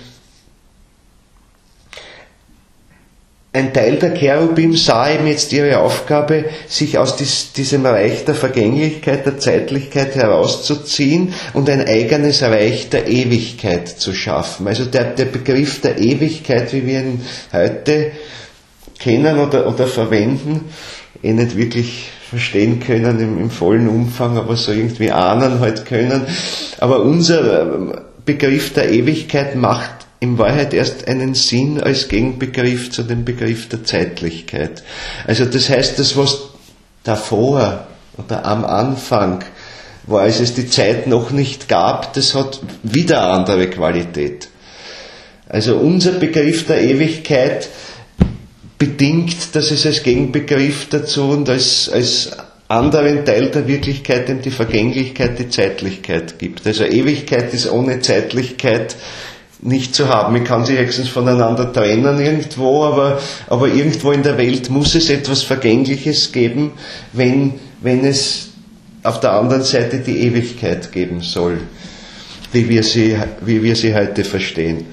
ein Teil der Cherubim sah eben jetzt ihre Aufgabe, sich aus dies, diesem Reich der Vergänglichkeit, der Zeitlichkeit herauszuziehen und ein eigenes Reich der Ewigkeit zu schaffen. Also der, der Begriff der Ewigkeit, wie wir ihn heute kennen oder, oder verwenden, eh nicht wirklich verstehen können im, im vollen Umfang, aber so irgendwie ahnen halt können. Aber unser Begriff der Ewigkeit macht in Wahrheit erst einen Sinn als Gegenbegriff zu dem Begriff der Zeitlichkeit. Also das heißt, das, was davor oder am Anfang war, als es die Zeit noch nicht gab, das hat wieder eine andere Qualität. Also unser Begriff der Ewigkeit bedingt, dass es als Gegenbegriff dazu und als, als anderen Teil der Wirklichkeit eben die Vergänglichkeit, die Zeitlichkeit gibt. Also Ewigkeit ist ohne Zeitlichkeit nicht zu haben. Man kann sich höchstens voneinander trennen irgendwo, aber, aber irgendwo in der Welt muss es etwas Vergängliches geben, wenn, wenn es auf der anderen Seite die Ewigkeit geben soll, wie wir sie, wie wir sie heute verstehen.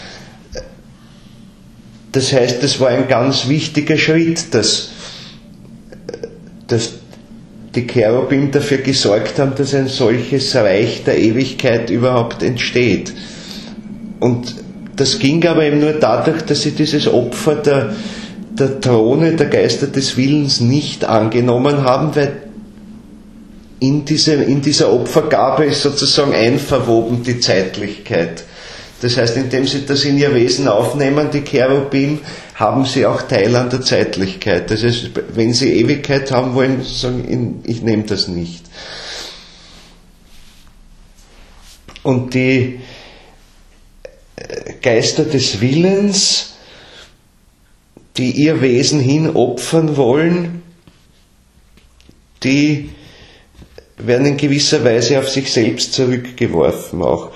Das heißt, es war ein ganz wichtiger Schritt, dass, dass die Cherubim dafür gesorgt haben, dass ein solches Reich der Ewigkeit überhaupt entsteht. Und das ging aber eben nur dadurch, dass sie dieses Opfer der, der Throne, der Geister des Willens nicht angenommen haben, weil in, diese, in dieser Opfergabe ist sozusagen einverwoben die Zeitlichkeit. Das heißt, indem sie das in ihr Wesen aufnehmen, die Cherubim, haben sie auch Teil an der Zeitlichkeit. Das heißt, wenn sie Ewigkeit haben wollen, sagen, ich nehme das nicht. Und die Geister des Willens, die ihr Wesen hin opfern wollen, die werden in gewisser Weise auf sich selbst zurückgeworfen auch.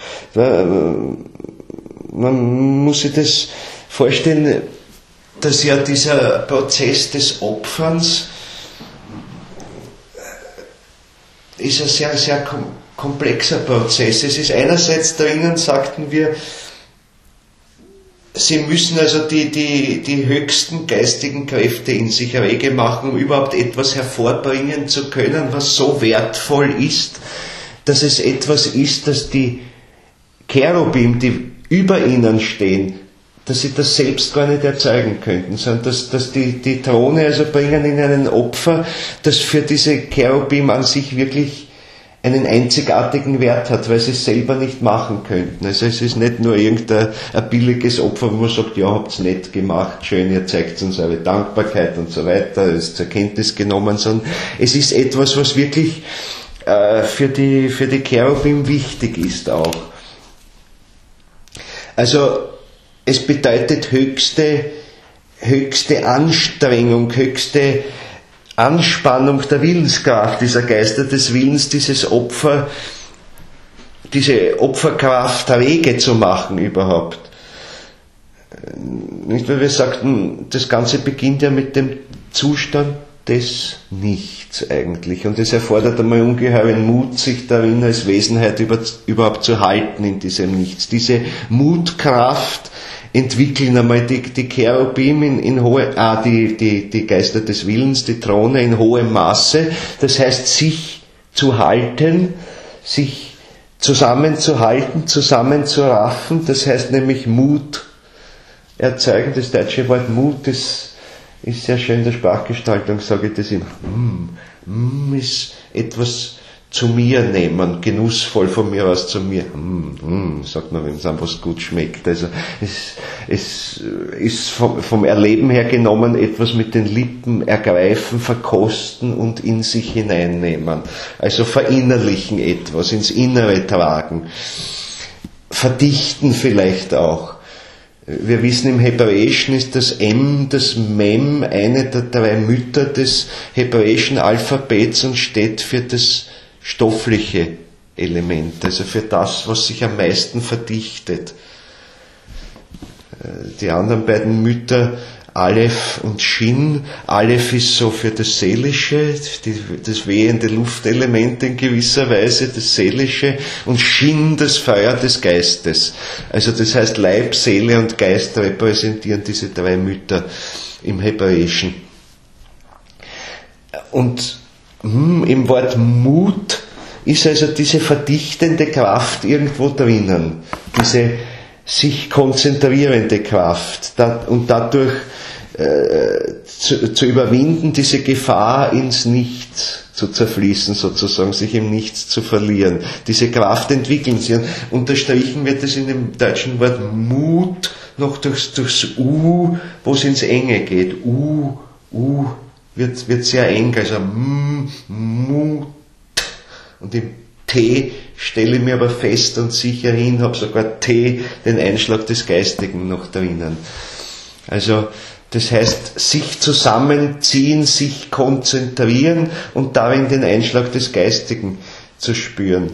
Man muss sich das vorstellen, dass ja dieser Prozess des Opferns ist ein sehr, sehr komplexer Prozess. Es ist einerseits drinnen, sagten wir, Sie müssen also die, die, die höchsten geistigen Kräfte in sich rege machen, um überhaupt etwas hervorbringen zu können, was so wertvoll ist, dass es etwas ist, das die Cherubim, die über ihnen stehen, dass sie das selbst gar nicht erzeugen könnten, sondern dass, dass die, die Throne also bringen in einen Opfer, das für diese Cherubim an sich wirklich einen einzigartigen Wert hat, weil sie es selber nicht machen könnten. Also es ist nicht nur irgendein ein billiges Opfer, wo man sagt, ja, habt's nett gemacht, schön, ihr zeigt uns eure Dankbarkeit und so weiter, es ist zur Kenntnis genommen, sondern es ist etwas, was wirklich äh, für die, für die Cherubim wichtig ist auch. Also es bedeutet höchste, höchste Anstrengung, höchste Anspannung der Willenskraft dieser Geister des Willens, dieses Opfer, diese Opferkraft rege zu machen überhaupt. Nicht, weil wir sagten, das Ganze beginnt ja mit dem Zustand des Nichts eigentlich. Und es erfordert einmal ungeheuren Mut, sich darin als Wesenheit über, überhaupt zu halten in diesem Nichts. Diese Mutkraft entwickeln einmal die, die Cherubim in, in hohe, ah, die, die, die Geister des Willens, die Throne in hohem Maße. Das heißt, sich zu halten, sich zusammenzuhalten, zusammenzuraffen, das heißt nämlich Mut erzeugen. Das deutsche Wort Mut ist, ist sehr schön in der Sprachgestaltung, sage ich das immer. Mm, mm, ist etwas zu mir nehmen, genussvoll von mir aus zu mir. Mm, mm, sagt man, wenn es einem was gut schmeckt. Also es, es ist vom, vom Erleben her genommen, etwas mit den Lippen ergreifen, verkosten und in sich hineinnehmen. Also verinnerlichen etwas, ins Innere tragen. Verdichten vielleicht auch. Wir wissen, im Hebräischen ist das M, das Mem, eine der drei Mütter des hebräischen Alphabets und steht für das stoffliche Element, also für das, was sich am meisten verdichtet. Die anderen beiden Mütter, Aleph und Shin. Aleph ist so für das Seelische, die, das wehende Luftelement in gewisser Weise, das Seelische, und Shin, das Feuer des Geistes. Also das heißt, Leib, Seele und Geist repräsentieren diese drei Mütter im Hebräischen. Und hm, im Wort Mut ist also diese verdichtende Kraft irgendwo drinnen, diese sich konzentrierende Kraft, und dadurch äh, zu, zu überwinden, diese Gefahr ins Nichts zu zerfließen, sozusagen, sich im Nichts zu verlieren. Diese Kraft entwickeln sie. Und unterstrichen wird es in dem deutschen Wort Mut noch durchs, durchs U, wo es ins Enge geht. U, U wird, wird sehr eng, also M, Mut. Und im T stelle ich mir aber fest und sicher hin, habe sogar T, den Einschlag des Geistigen noch drinnen. Also, das heißt, sich zusammenziehen, sich konzentrieren und darin den Einschlag des Geistigen zu spüren.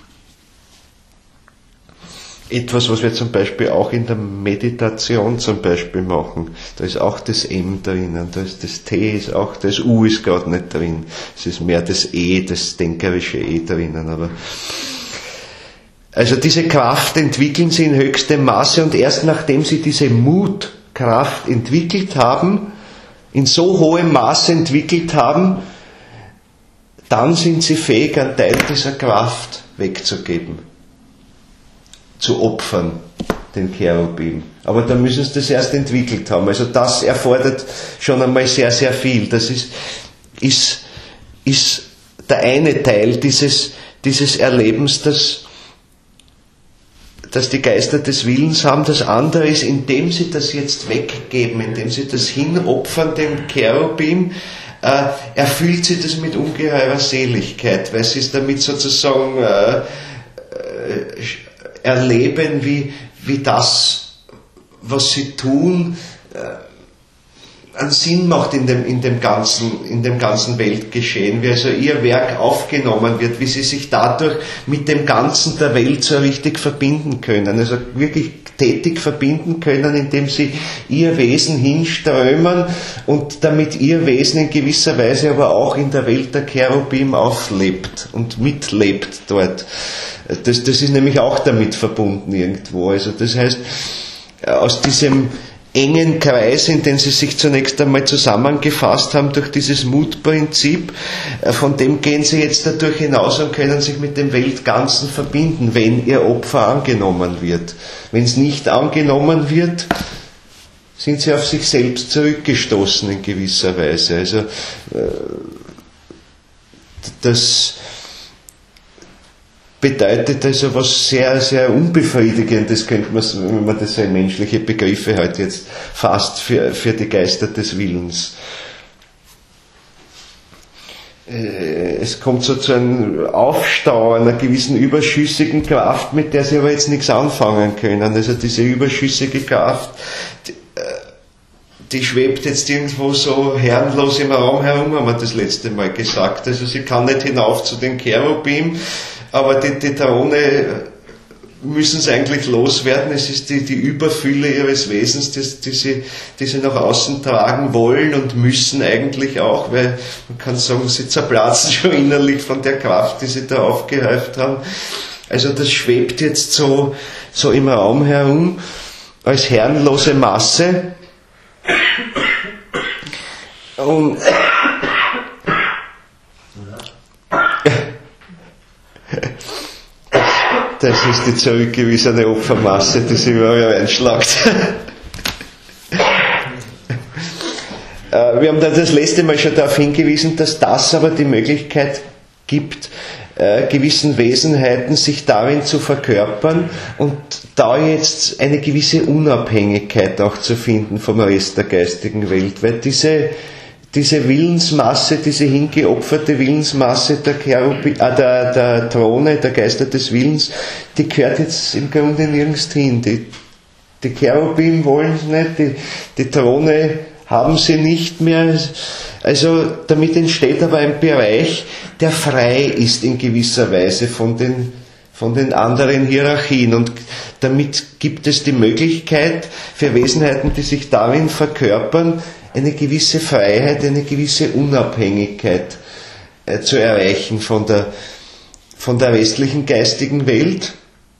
Etwas, was wir zum Beispiel auch in der Meditation zum Beispiel machen. Da ist auch das M drinnen, da ist das T, ist auch, das U ist gerade nicht drin. Es ist mehr das E, das denkerische E drinnen. Aber also diese Kraft entwickeln sie in höchstem Maße und erst nachdem sie diese Mutkraft entwickelt haben, in so hohem Maße entwickelt haben, dann sind sie fähig, einen Teil dieser Kraft wegzugeben. Zu opfern, den Cherubim. Aber da müssen sie das erst entwickelt haben. Also das erfordert schon einmal sehr, sehr viel. Das ist, ist, ist der eine Teil dieses, dieses Erlebens, das, das die Geister des Willens haben. Das andere ist, indem sie das jetzt weggeben, indem sie das hinopfern dem Cherubim, äh, erfüllt sie das mit ungeheurer Seligkeit, weil sie es damit sozusagen äh, äh, erleben, wie, wie das, was sie tun, äh, einen Sinn macht in dem, in dem ganzen, in dem ganzen Weltgeschehen, wie also ihr Werk aufgenommen wird, wie sie sich dadurch mit dem Ganzen der Welt so richtig verbinden können, also wirklich tätig verbinden können, indem sie ihr Wesen hinströmen und damit ihr Wesen in gewisser Weise aber auch in der Welt der Cherubim auflebt und mitlebt dort. Das, das ist nämlich auch damit verbunden irgendwo. Also das heißt, aus diesem engen Kreis, in den sie sich zunächst einmal zusammengefasst haben durch dieses Mutprinzip, von dem gehen sie jetzt dadurch hinaus und können sich mit dem Weltganzen verbinden, wenn ihr Opfer angenommen wird. Wenn es nicht angenommen wird, sind sie auf sich selbst zurückgestoßen in gewisser Weise. Also das bedeutet also was sehr, sehr Unbefriedigendes, könnte man, wenn man das in menschliche Begriffe halt jetzt fasst, für, für die Geister des Willens. Es kommt so zu einem Aufstau einer gewissen überschüssigen Kraft, mit der sie aber jetzt nichts anfangen können. Also diese überschüssige Kraft, die, die schwebt jetzt irgendwo so herrenlos im Raum herum, haben wir das letzte Mal gesagt. Also sie kann nicht hinauf zu den Cherubim, aber die, die Throne müssen sie eigentlich loswerden. Es ist die, die Überfülle ihres Wesens, die, die, sie, die sie nach außen tragen wollen und müssen eigentlich auch, weil man kann sagen, sie zerplatzen schon innerlich von der Kraft, die sie da aufgehäuft haben. Also das schwebt jetzt so, so im Raum herum als herrenlose Masse. Und das ist die zurückgewiesene Opfermasse, die sie überall reinschlagt. Wir haben da das letzte Mal schon darauf hingewiesen, dass das aber die Möglichkeit gibt, gewissen Wesenheiten sich darin zu verkörpern und da jetzt eine gewisse Unabhängigkeit auch zu finden vom Rest der geistigen Welt, weil diese Diese Willensmasse, diese hingeopferte Willensmasse der, Cherubi, äh, der, der Throne, der Geister des Willens, die gehört jetzt im Grunde nirgends hin. Die, die Cherubim wollen es nicht, die, die Throne haben sie nicht mehr. Also damit entsteht aber ein Bereich, der frei ist in gewisser Weise von den, von den anderen Hierarchien. Und damit gibt es die Möglichkeit für Wesenheiten, die sich darin verkörpern, eine gewisse Freiheit, eine gewisse Unabhängigkeit äh, zu erreichen von der, von der restlichen geistigen Welt.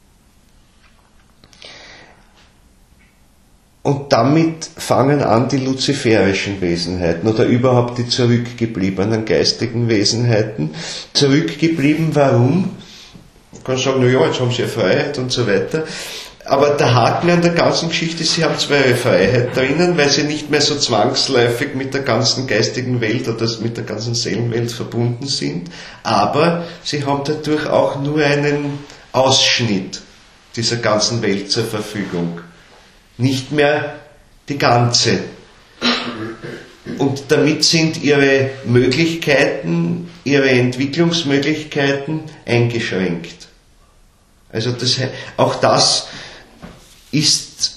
Und damit fangen an die luziferischen Wesenheiten oder überhaupt die zurückgebliebenen geistigen Wesenheiten. Zurückgeblieben, warum? Man kann sagen, na ja, jetzt haben sie ja Freiheit und so weiter. aber der Haken an der ganzen Geschichte ist, sie haben zwar ihre Freiheit drinnen, weil sie nicht mehr so zwangsläufig mit der ganzen geistigen Welt oder mit der ganzen Seelenwelt verbunden sind, aber sie haben dadurch auch nur einen Ausschnitt dieser ganzen Welt zur Verfügung. Nicht mehr die ganze. Und damit sind ihre Möglichkeiten, ihre Entwicklungsmöglichkeiten eingeschränkt. Also das, auch das ist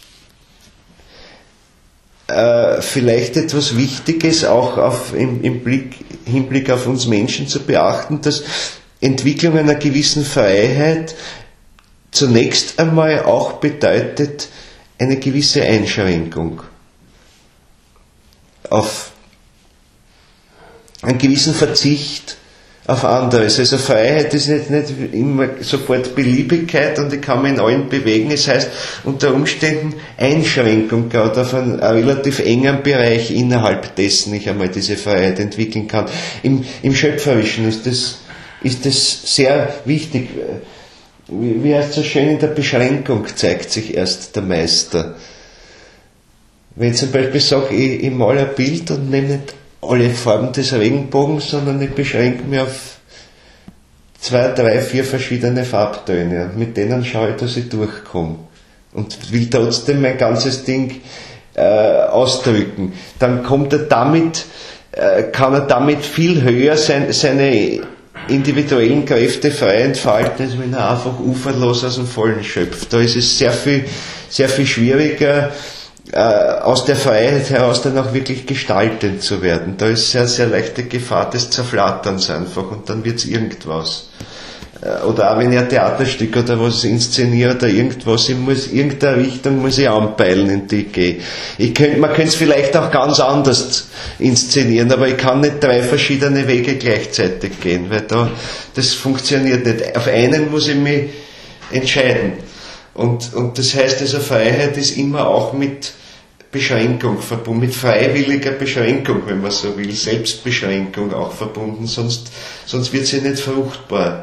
äh, vielleicht etwas Wichtiges, auch auf, im, im Blick, Hinblick auf uns Menschen zu beachten, dass Entwicklung einer gewissen Freiheit zunächst einmal auch bedeutet eine gewisse Einschränkung auf einen gewissen Verzicht auf anderes. Also Freiheit ist nicht, nicht immer sofort Beliebigkeit und ich kann mich in allen bewegen. Es heißt unter Umständen Einschränkung, gerade auf einen, einen relativ engen Bereich, innerhalb dessen ich einmal diese Freiheit entwickeln kann. Im, im Schöpferischen ist das, ist das sehr wichtig. Wie, wie heißt es so schön, in der Beschränkung zeigt sich erst der Meister. Wenn ich zum Beispiel sage, ich, ich male ein Bild und nehme nicht alle Farben des Regenbogens, sondern ich beschränke mich auf zwei, drei, vier verschiedene Farbtöne. Mit denen schaue ich, dass ich durchkomme. Und will trotzdem mein ganzes Ding äh, ausdrücken. Dann kommt er damit, äh, kann er damit viel höher sein, seine individuellen Kräfte frei entfalten, als wenn er einfach uferlos aus dem Vollen schöpft. Da ist es sehr viel, sehr viel schwieriger, aus der Freiheit heraus dann auch wirklich gestaltend zu werden. Da ist sehr, sehr leichte Gefahr des Zerflatterns einfach und dann wird's irgendwas. Oder auch wenn ich ein Theaterstück oder was inszeniere oder irgendwas, ich muss, irgendeine Richtung muss ich anpeilen, in die ich gehe. Ich könnte, man könnte es vielleicht auch ganz anders inszenieren, aber ich kann nicht drei verschiedene Wege gleichzeitig gehen, weil da, das funktioniert nicht. Auf einen muss ich mich entscheiden. Und, und das heißt also, Freiheit ist immer auch mit Beschränkung verbunden, mit freiwilliger Beschränkung, wenn man so will, Selbstbeschränkung auch verbunden, sonst, sonst wird sie nicht fruchtbar.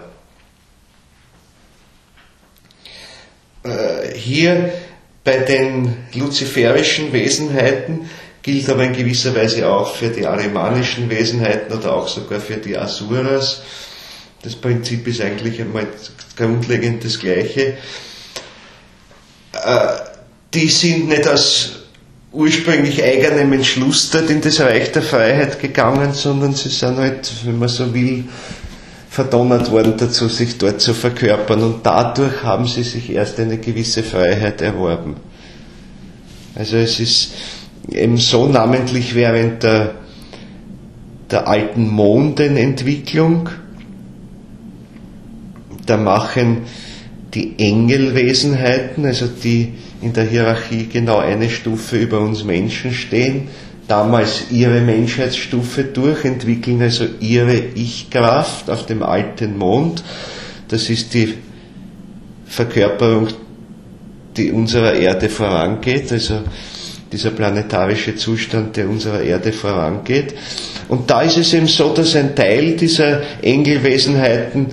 Äh, hier bei den luziferischen Wesenheiten gilt aber in gewisser Weise auch für die arimanischen Wesenheiten oder auch sogar für die Asuras. Das Prinzip ist eigentlich einmal grundlegend das gleiche. Die sind nicht aus ursprünglich eigenem Entschluss dort in das Reich der Freiheit gegangen, sondern sie sind halt, wenn man so will, verdonnert worden dazu, sich dort zu verkörpern, und dadurch haben sie sich erst eine gewisse Freiheit erworben. Also es ist eben so, namentlich während der, der alten Mondenentwicklung, da machen die Engelwesenheiten, also die in der Hierarchie genau eine Stufe über uns Menschen stehen, damals ihre Menschheitsstufe durch, entwickeln also ihre Ich-Kraft auf dem alten Mond. Das ist die Verkörperung, die unserer Erde vorangeht, also dieser planetarische Zustand, der unserer Erde vorangeht. Und da ist es eben so, dass ein Teil dieser Engelwesenheiten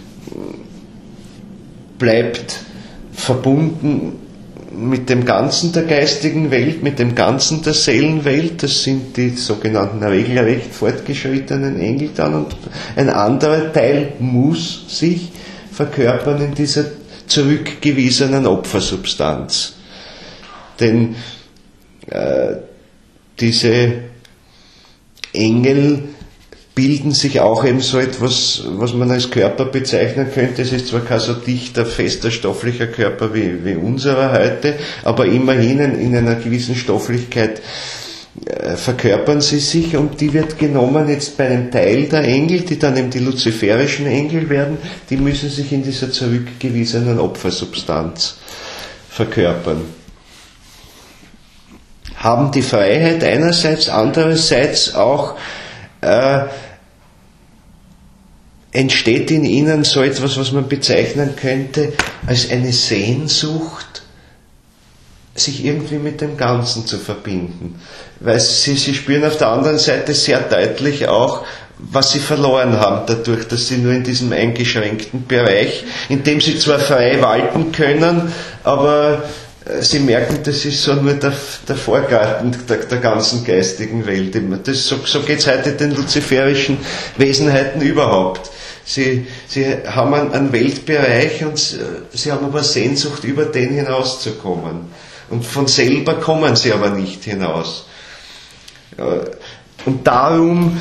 bleibt verbunden mit dem Ganzen der geistigen Welt, mit dem Ganzen der Seelenwelt. Das sind die sogenannten regelrecht fortgeschrittenen Engel dann, und ein anderer Teil muss sich verkörpern in dieser zurückgewiesenen Opfersubstanz. Denn äh, diese Engel bilden sich auch eben so etwas, was man als Körper bezeichnen könnte. Es ist zwar kein so dichter, fester, stofflicher Körper wie, wie unserer heute, aber immerhin in einer gewissen Stofflichkeit äh, verkörpern sie sich, und die wird genommen jetzt bei einem Teil der Engel, die dann eben die luziferischen Engel werden, die müssen sich in dieser zurückgewiesenen Opfersubstanz verkörpern. Haben die Freiheit einerseits, andererseits auch äh, entsteht in ihnen so etwas, was man bezeichnen könnte als eine Sehnsucht, sich irgendwie mit dem Ganzen zu verbinden. Weil sie, sie spüren auf der anderen Seite sehr deutlich auch, was sie verloren haben dadurch, dass sie nur in diesem eingeschränkten Bereich, in dem sie zwar frei walten können, aber sie merken, das ist so nur der, der Vorgarten der, der ganzen geistigen Welt. Das, so so geht es heute den luziferischen Wesenheiten überhaupt. Sie, sie haben einen, einen Weltbereich und sie haben aber Sehnsucht, über den hinauszukommen. Und von selber kommen sie aber nicht hinaus. Und darum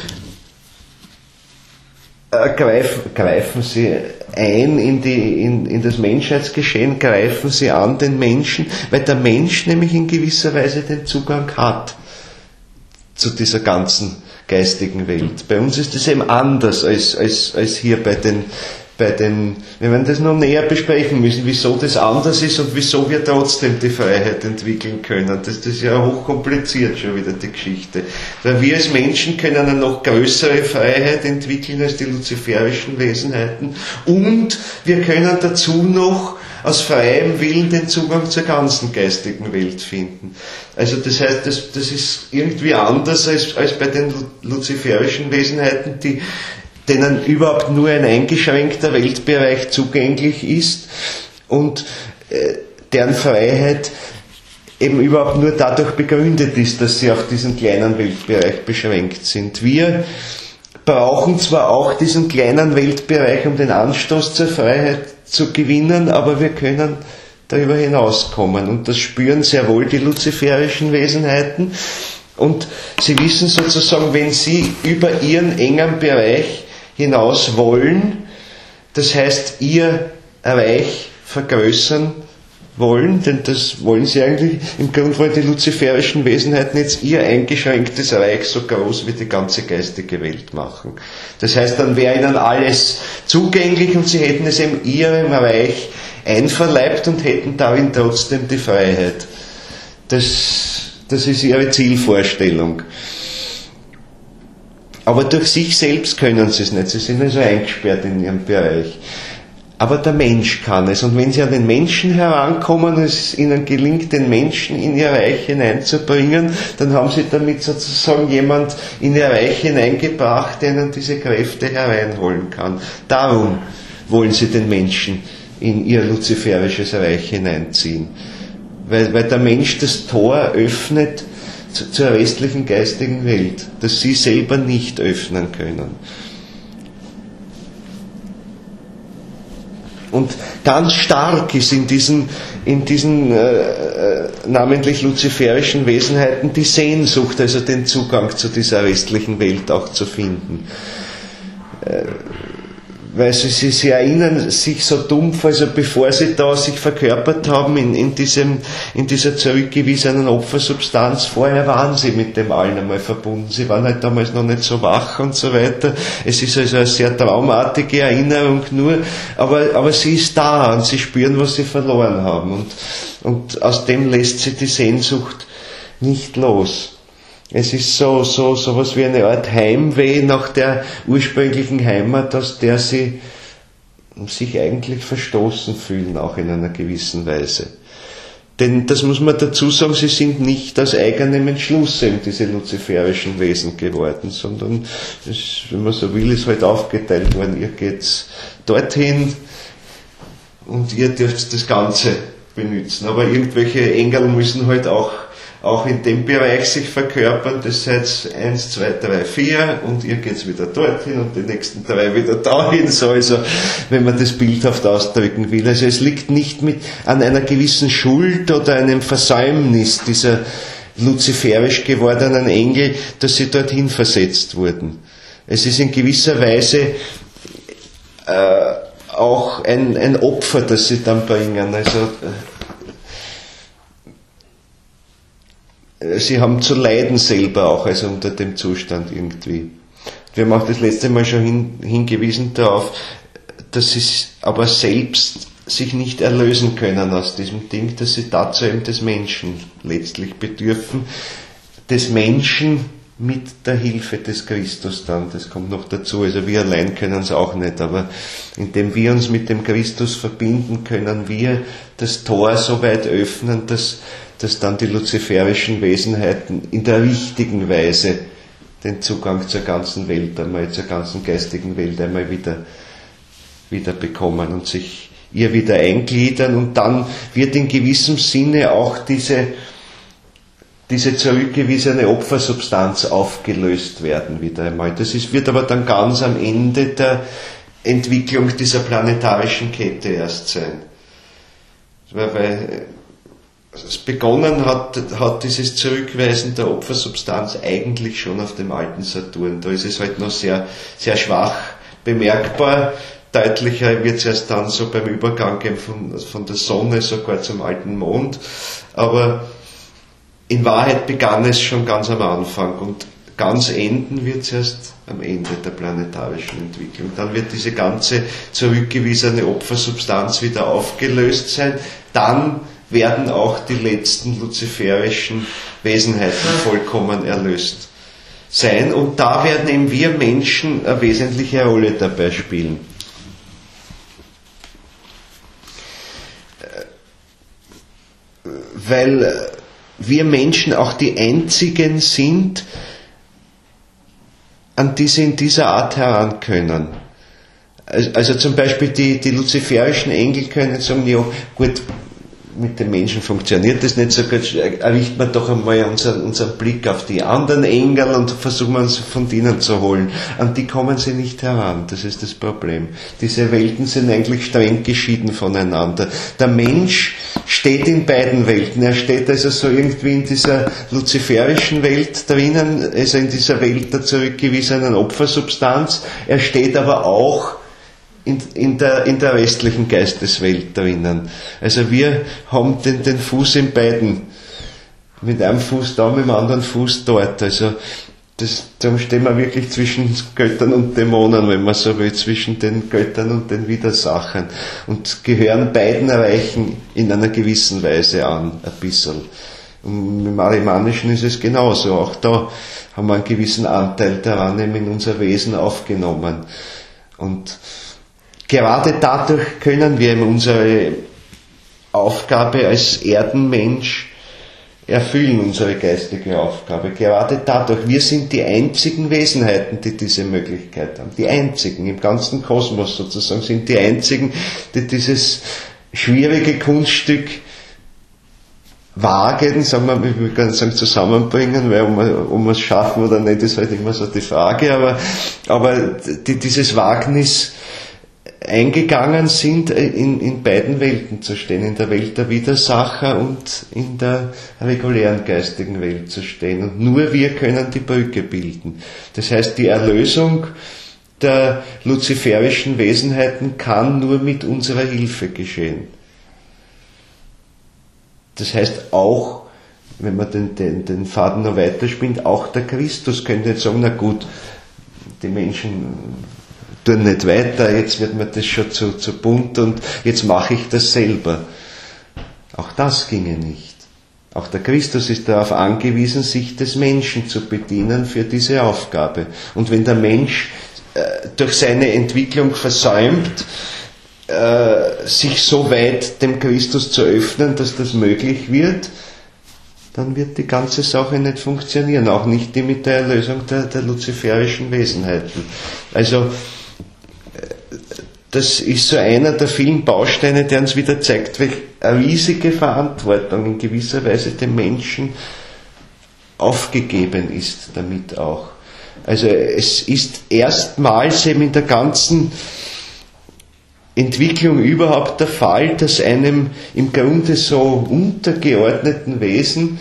Greifen, greifen sie ein in, die, in, in das Menschheitsgeschehen, greifen sie an den Menschen, weil der Mensch nämlich in gewisser Weise den Zugang hat zu dieser ganzen geistigen Welt. Bei uns ist das eben anders als, als, als hier bei den, bei den, wir werden das noch näher besprechen müssen, wieso das anders ist und wieso wir trotzdem die Freiheit entwickeln können. Das, das ist ja hochkompliziert schon wieder, die Geschichte. Weil wir als Menschen können eine noch größere Freiheit entwickeln als die luziferischen Wesenheiten und wir können dazu noch aus freiem Willen den Zugang zur ganzen geistigen Welt finden. Also das heißt, das, das ist irgendwie anders als, als bei den luziferischen Wesenheiten, die denen überhaupt nur ein eingeschränkter Weltbereich zugänglich ist und äh, deren Freiheit eben überhaupt nur dadurch begründet ist, dass sie auf diesen kleinen Weltbereich beschränkt sind. Wir brauchen zwar auch diesen kleinen Weltbereich, um den Anstoß zur Freiheit zu gewinnen, aber wir können darüber hinauskommen und das spüren sehr wohl die luziferischen Wesenheiten und sie wissen sozusagen, wenn sie über ihren engen Bereich hinaus wollen, das heißt ihr Reich vergrößern wollen, denn das wollen sie eigentlich, im Grunde wollen die luziferischen Wesenheiten jetzt ihr eingeschränktes Reich so groß wie die ganze geistige Welt machen. Das heißt, dann wäre ihnen alles zugänglich und sie hätten es in ihrem Reich einverleibt und hätten darin trotzdem die Freiheit. Das, das ist ihre Zielvorstellung. Aber durch sich selbst können sie es nicht. Sie sind also eingesperrt in ihrem Bereich. Aber der Mensch kann es. Und wenn sie an den Menschen herankommen und es ihnen gelingt, den Menschen in ihr Reich hineinzubringen, dann haben sie damit sozusagen jemand in ihr Reich hineingebracht, der ihnen diese Kräfte hereinholen kann. Darum wollen sie den Menschen in ihr luziferisches Reich hineinziehen. Weil, weil der Mensch das Tor öffnet zur restlichen geistigen Welt, das sie selber nicht öffnen können. Und ganz stark ist in diesen, in diesen äh, namentlich luziferischen Wesenheiten die Sehnsucht, also den Zugang zu dieser restlichen Welt auch zu finden. Äh, weil sie, sie, sie erinnern sich so dumpf, also bevor sie da sich verkörpert haben in, in, diesem, in dieser zurückgewiesenen Opfersubstanz, vorher waren sie mit dem allen einmal verbunden. Sie waren halt damals noch nicht so wach und so weiter. Es ist also eine sehr traumatische Erinnerung nur, aber, aber sie ist da und sie spüren, was sie verloren haben. Und, und aus dem lässt sie die Sehnsucht nicht los. Es ist so, so, so was wie eine Art Heimweh nach der ursprünglichen Heimat, aus der sie sich eigentlich verstoßen fühlen, auch in einer gewissen Weise. Denn, das muss man dazu sagen, sie sind nicht aus eigenem Entschluss eben diese luziferischen Wesen geworden, sondern, das, wenn man so will, ist halt aufgeteilt worden. Ihr geht's dorthin und ihr dürft das Ganze benutzen. Aber irgendwelche Engel müssen halt auch auch in dem Bereich sich verkörpern, das seid eins, zwei, drei, vier und ihr geht's wieder dorthin und die nächsten drei wieder dahin, so, also, wenn man das bildhaft ausdrücken will. Also es liegt nicht mit an einer gewissen Schuld oder einem Versäumnis dieser luziferisch gewordenen Engel, dass sie dorthin versetzt wurden. Es ist in gewisser Weise äh, auch ein, ein Opfer, das sie dann bringen, also äh, sie haben zu leiden selber auch, also unter dem Zustand irgendwie. Wir haben auch das letzte Mal schon hin, hingewiesen darauf, dass sie aber selbst sich nicht erlösen können aus diesem Ding, dass sie dazu eben des Menschen letztlich bedürfen, des Menschen mit der Hilfe des Christus dann, das kommt noch dazu, also wir allein können es auch nicht, aber indem wir uns mit dem Christus verbinden, können wir das Tor so weit öffnen, dass dass dann die luziferischen Wesenheiten in der richtigen Weise den Zugang zur ganzen Welt einmal, zur ganzen geistigen Welt einmal wieder, wieder bekommen und sich ihr wieder eingliedern, und dann wird in gewissem Sinne auch diese, diese zurückgewiesene Opfersubstanz aufgelöst werden wieder einmal. Das ist, wird aber dann ganz am Ende der Entwicklung dieser planetarischen Kette erst sein. Weil, weil es begonnen hat, hat dieses Zurückweisen der Opfersubstanz eigentlich schon auf dem alten Saturn. Da ist es halt noch sehr, sehr schwach bemerkbar. Deutlicher wird es erst dann so beim Übergang von, von der Sonne sogar zum alten Mond. Aber in Wahrheit begann es schon ganz am Anfang, und ganz enden wird es erst am Ende der planetarischen Entwicklung. Dann wird diese ganze zurückgewiesene Opfersubstanz wieder aufgelöst sein. Dann werden auch die letzten luziferischen Wesenheiten vollkommen erlöst sein. Und da werden eben wir Menschen eine wesentliche Rolle dabei spielen. Weil wir Menschen auch die einzigen sind, an die sie in dieser Art heran können. Also zum Beispiel die, die luziferischen Engel können sagen, ja gut, mit den Menschen funktioniert das nicht so gut, richten wir doch einmal unseren, unseren Blick auf die anderen Engel und versuchen uns von denen zu holen. An die kommen sie nicht heran, das ist das Problem. Diese Welten sind eigentlich streng geschieden voneinander. Der Mensch steht in beiden Welten. Er steht also so irgendwie in dieser luziferischen Welt drinnen, also in dieser Welt der zurückgewiesenen Opfersubstanz. Er steht aber auch In, in, der, in der restlichen Geisteswelt drinnen. Also wir haben den, den Fuß in beiden. Mit einem Fuß da, mit dem anderen Fuß dort. Also das, da stehen wir wirklich zwischen Göttern und Dämonen, wenn man so will, zwischen den Göttern und den Widersachern. Und gehören beiden Reichen in einer gewissen Weise an, ein bisschen. Und im Arimanischen ist es genauso. Auch da haben wir einen gewissen Anteil daran in unser Wesen aufgenommen. Und gerade dadurch können wir unsere Aufgabe als Erdenmensch erfüllen, unsere geistige Aufgabe. Gerade dadurch. Wir sind die einzigen Wesenheiten, die diese Möglichkeit haben. Die einzigen im ganzen Kosmos sozusagen sind die einzigen, die dieses schwierige Kunststück wagen, sagen wir, ich will gar nicht sagen zusammenbringen, weil um, um es schaffen oder nicht, ist halt immer so die Frage, aber, aber die, dieses Wagnis eingegangen sind, in, in beiden Welten zu stehen, in der Welt der Widersacher und in der regulären geistigen Welt zu stehen. Und nur wir können die Brücke bilden. Das heißt, die Erlösung der luziferischen Wesenheiten kann nur mit unserer Hilfe geschehen. Das heißt auch, wenn man den, den, den Faden noch weiterspinnt, auch der Christus könnte jetzt sagen, na gut, die Menschen tun nicht weiter, jetzt wird mir das schon zu, zu bunt und jetzt mache ich das selber. Auch das ginge nicht. Auch der Christus ist darauf angewiesen, sich des Menschen zu bedienen für diese Aufgabe. Und wenn der Mensch äh, durch seine Entwicklung versäumt, äh, sich so weit dem Christus zu öffnen, dass das möglich wird, dann wird die ganze Sache nicht funktionieren, auch nicht die mit der Erlösung der, der luziferischen Wesenheiten. Also das ist so einer der vielen Bausteine, der uns wieder zeigt, welche riesige Verantwortung in gewisser Weise dem Menschen aufgegeben ist damit auch. Also es ist erstmals eben in der ganzen Entwicklung überhaupt der Fall, dass einem im Grunde so untergeordneten Wesen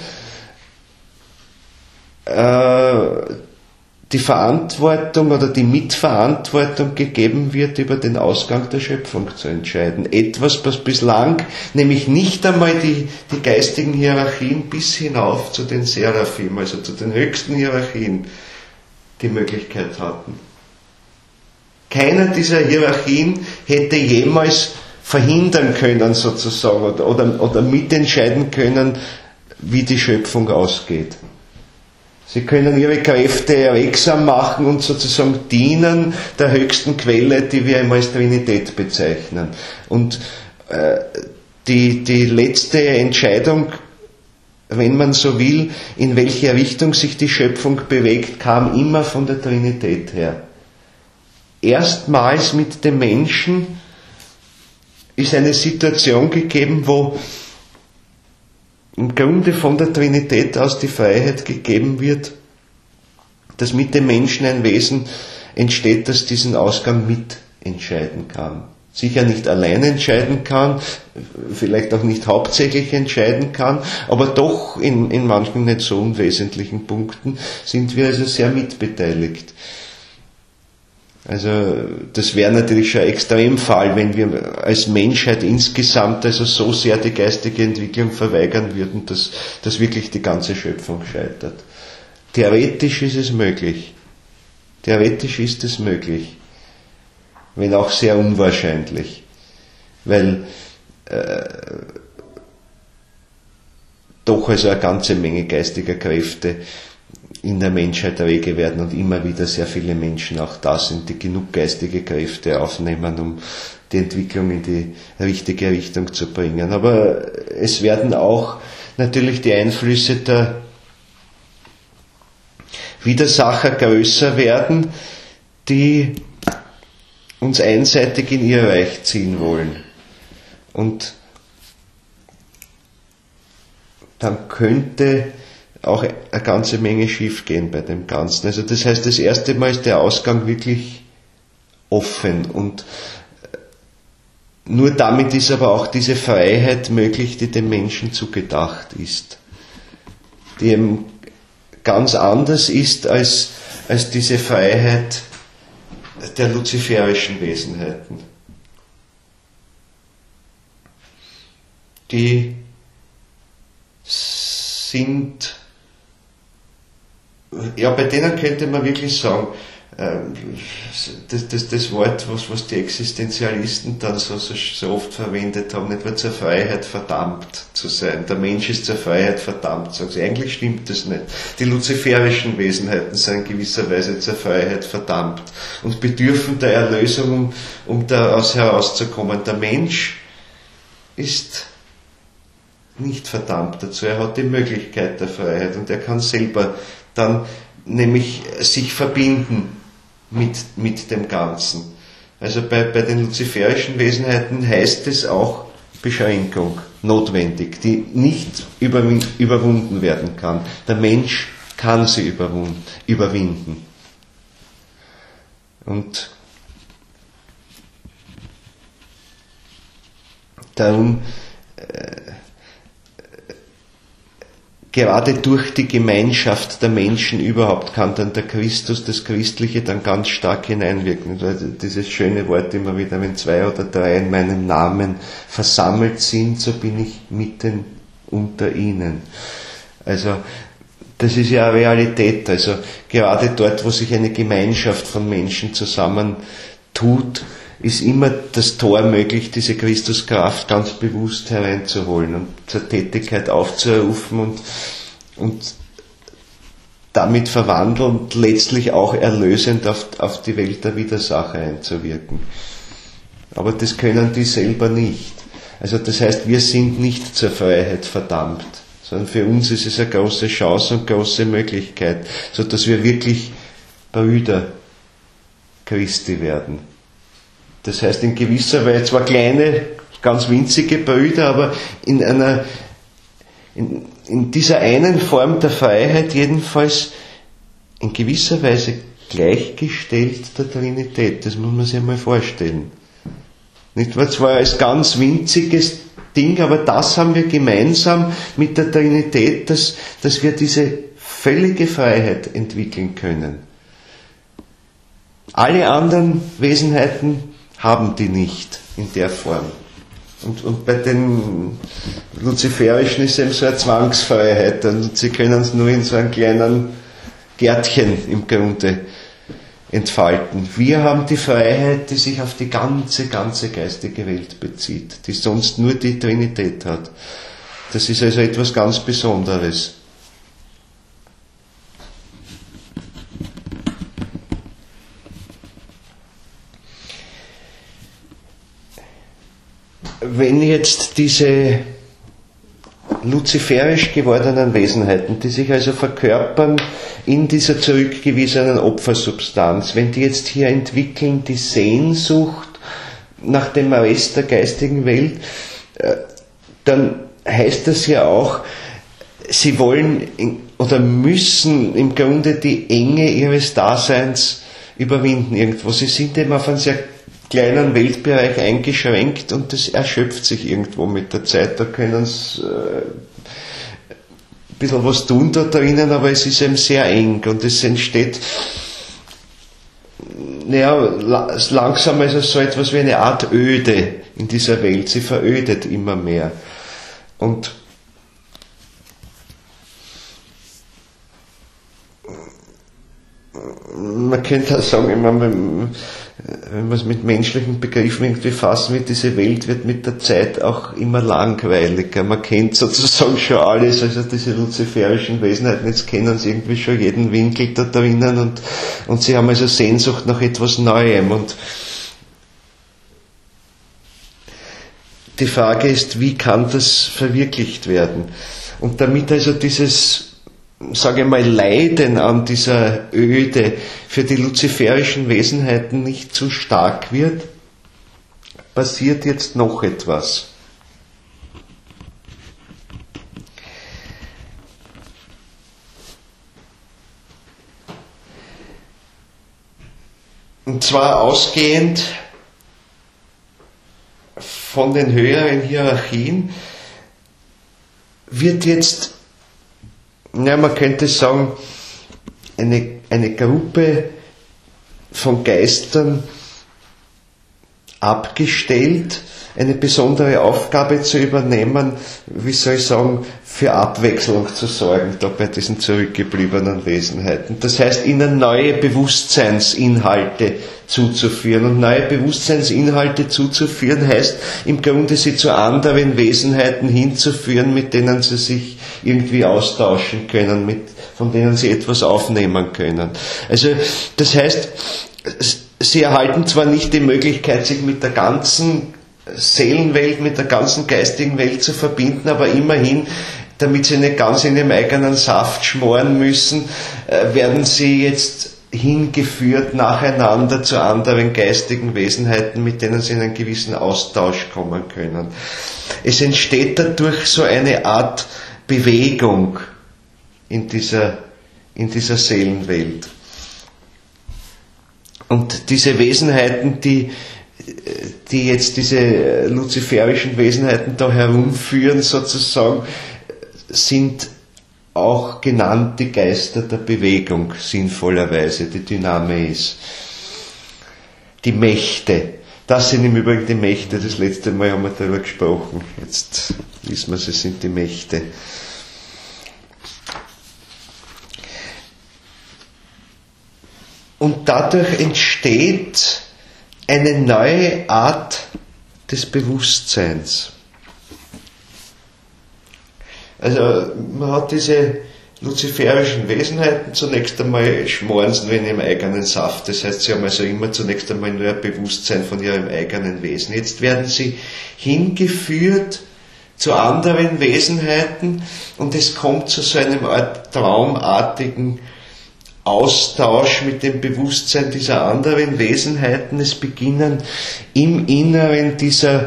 äh, die Verantwortung oder die Mitverantwortung gegeben wird, über den Ausgang der Schöpfung zu entscheiden. Etwas, was bislang nämlich nicht einmal die, die geistigen Hierarchien bis hinauf zu den Seraphim, also zu den höchsten Hierarchien, die Möglichkeit hatten. Keiner dieser Hierarchien hätte jemals verhindern können, sozusagen, oder, oder, oder mitentscheiden können, wie die Schöpfung ausgeht. Sie können ihre Kräfte erwegsam machen und sozusagen dienen der höchsten Quelle, die wir einmal als Trinität bezeichnen. Und äh, die, die letzte Entscheidung wenn man so will, in welche Richtung sich die Schöpfung bewegt, kam immer von der Trinität her. Erstmals mit dem Menschen ist eine Situation gegeben, wo im Grunde von der Trinität aus die Freiheit gegeben wird, dass mit dem Menschen ein Wesen entsteht, das diesen Ausgang mitentscheiden kann. Sicher nicht allein entscheiden kann, vielleicht auch nicht hauptsächlich entscheiden kann, aber doch in, in manchen nicht so unwesentlichen Punkten sind wir also sehr mitbeteiligt. Also das wäre natürlich schon ein Extremfall, wenn wir als Menschheit insgesamt also so sehr die geistige Entwicklung verweigern würden, dass, dass wirklich die ganze Schöpfung scheitert. Theoretisch ist es möglich. Theoretisch ist es möglich. Wenn auch sehr unwahrscheinlich. Weil äh, doch also eine ganze Menge geistiger Kräfte in der Menschheit rege werden und immer wieder sehr viele Menschen auch da sind, die genug geistige Kräfte aufnehmen, um die Entwicklung in die richtige Richtung zu bringen. Aber es werden auch natürlich die Einflüsse der Widersacher größer werden, die uns einseitig in ihr Reich ziehen wollen. Und dann könnte auch eine ganze Menge schief gehen bei dem Ganzen. Also das heißt, das erste Mal ist der Ausgang wirklich offen und nur damit ist aber auch diese Freiheit möglich, die dem Menschen zugedacht ist, die eben ganz anders ist als, als diese Freiheit der luziferischen Wesenheiten. Die sind, ja, bei denen könnte man wirklich sagen, das, das, das Wort, was, was die Existenzialisten dann so, so, so oft verwendet haben, nicht nur zur Freiheit verdammt zu sein. Der Mensch ist zur Freiheit verdammt, sagen sie. Eigentlich stimmt das nicht. Die luziferischen Wesenheiten sind in gewisser Weise zur Freiheit verdammt und bedürfen der Erlösung, um, um daraus herauszukommen. Der Mensch ist nicht verdammt dazu. Er hat die Möglichkeit der Freiheit und er kann selber dann nämlich sich verbinden mit, mit dem Ganzen. Also bei, bei den luziferischen Wesenheiten heißt es auch Beschränkung notwendig, die nicht überwunden werden kann. Der Mensch kann sie überwinden. Und darum äh, gerade durch die Gemeinschaft der Menschen überhaupt kann dann der Christus, das Christliche, dann ganz stark hineinwirken. Dieses schöne Wort immer wieder, wenn zwei oder drei in meinem Namen versammelt sind, so bin ich mitten unter ihnen. Also das ist ja eine Realität. Also gerade dort, wo sich eine Gemeinschaft von Menschen zusammentut, ist immer das Tor möglich, diese Christuskraft ganz bewusst hereinzuholen und zur Tätigkeit aufzurufen und, und damit verwandelnd, letztlich auch erlösend auf, auf die Welt der Widersacher einzuwirken. Aber das können die selber nicht. Also das heißt, wir sind nicht zur Freiheit verdammt, sondern für uns ist es eine große Chance und große Möglichkeit, so dass wir wirklich Brüder Christi werden. Das heißt, in gewisser Weise zwar kleine, ganz winzige Brüder, aber in einer, in, in dieser einen Form der Freiheit jedenfalls in gewisser Weise gleichgestellt der Trinität. Das muss man sich einmal vorstellen. Nicht wahr? Zwar als ganz winziges Ding, aber das haben wir gemeinsam mit der Trinität, dass, dass wir diese völlige Freiheit entwickeln können. Alle anderen Wesenheiten haben die nicht in der Form. Und, und bei den Luziferischen ist eben so eine Zwangsfreiheit. Und sie können es nur in so einem kleinen Gärtchen im Grunde entfalten. Wir haben die Freiheit, die sich auf die ganze, ganze geistige Welt bezieht, die sonst nur die Trinität hat. Das ist also etwas ganz Besonderes. Wenn jetzt diese luziferisch gewordenen Wesenheiten, die sich also verkörpern in dieser zurückgewiesenen Opfersubstanz, wenn die jetzt hier entwickeln die Sehnsucht nach dem Rest der geistigen Welt, dann heißt das ja auch, sie wollen oder müssen im Grunde die Enge ihres Daseins überwinden irgendwo. Sie sind eben auf einen sehr kleinen Weltbereich eingeschränkt und das erschöpft sich irgendwo mit der Zeit. Da können sie äh, ein bisschen was tun da drinnen, aber es ist eben sehr eng und es entsteht naja, langsam also so etwas wie eine Art Öde in dieser Welt. Sie verödet immer mehr. Und man könnte auch sagen, ich meine, wenn, wenn man es mit menschlichen Begriffen irgendwie fassen will, diese Welt wird mit der Zeit auch immer langweiliger. Man kennt sozusagen schon alles, also diese luziferischen Wesenheiten, jetzt kennen sie irgendwie schon jeden Winkel da drinnen und, und sie haben also Sehnsucht nach etwas Neuem. Und die Frage ist, wie kann das verwirklicht werden? Und damit also dieses, sage ich mal, Leiden an dieser Öde für die luziferischen Wesenheiten nicht zu stark wird, passiert jetzt noch etwas. Und zwar ausgehend von den höheren Hierarchien wird jetzt, ja, man könnte sagen, eine, eine Gruppe von Geistern abgestellt, eine besondere Aufgabe zu übernehmen, wie soll ich sagen, für Abwechslung zu sorgen, da bei diesen zurückgebliebenen Wesenheiten. Das heißt, ihnen neue Bewusstseinsinhalte zuzuführen. Und neue Bewusstseinsinhalte zuzuführen heißt im Grunde, sie zu anderen Wesenheiten hinzuführen, mit denen sie sich irgendwie austauschen können, mit, von denen sie etwas aufnehmen können. Also das heißt, sie erhalten zwar nicht die Möglichkeit, sich mit der ganzen Seelenwelt, mit der ganzen geistigen Welt zu verbinden, aber immerhin, damit sie nicht ganz in ihrem eigenen Saft schmoren müssen, werden sie jetzt hingeführt nacheinander zu anderen geistigen Wesenheiten, mit denen sie in einen gewissen Austausch kommen können. Es entsteht dadurch so eine Art Bewegung in dieser, in dieser Seelenwelt. Und diese Wesenheiten, die, die jetzt diese luziferischen Wesenheiten da herumführen, sozusagen, sind auch genannte Geister der Bewegung, sinnvollerweise, die Dynamis. Die Mächte. Das sind im Übrigen die Mächte, das letzte Mal haben wir darüber gesprochen. Jetzt wissen wir, es sind die Mächte. Und dadurch entsteht eine neue Art des Bewusstseins. Also man hat diese luziferischen Wesenheiten, zunächst einmal schmoren sie nur in ihrem eigenen Saft. Das heißt, sie haben also immer zunächst einmal nur ein Bewusstsein von ihrem eigenen Wesen. Jetzt werden sie hingeführt zu anderen Wesenheiten und es kommt zu so einem Art traumartigen Austausch mit dem Bewusstsein dieser anderen Wesenheiten. Es beginnen im Inneren dieser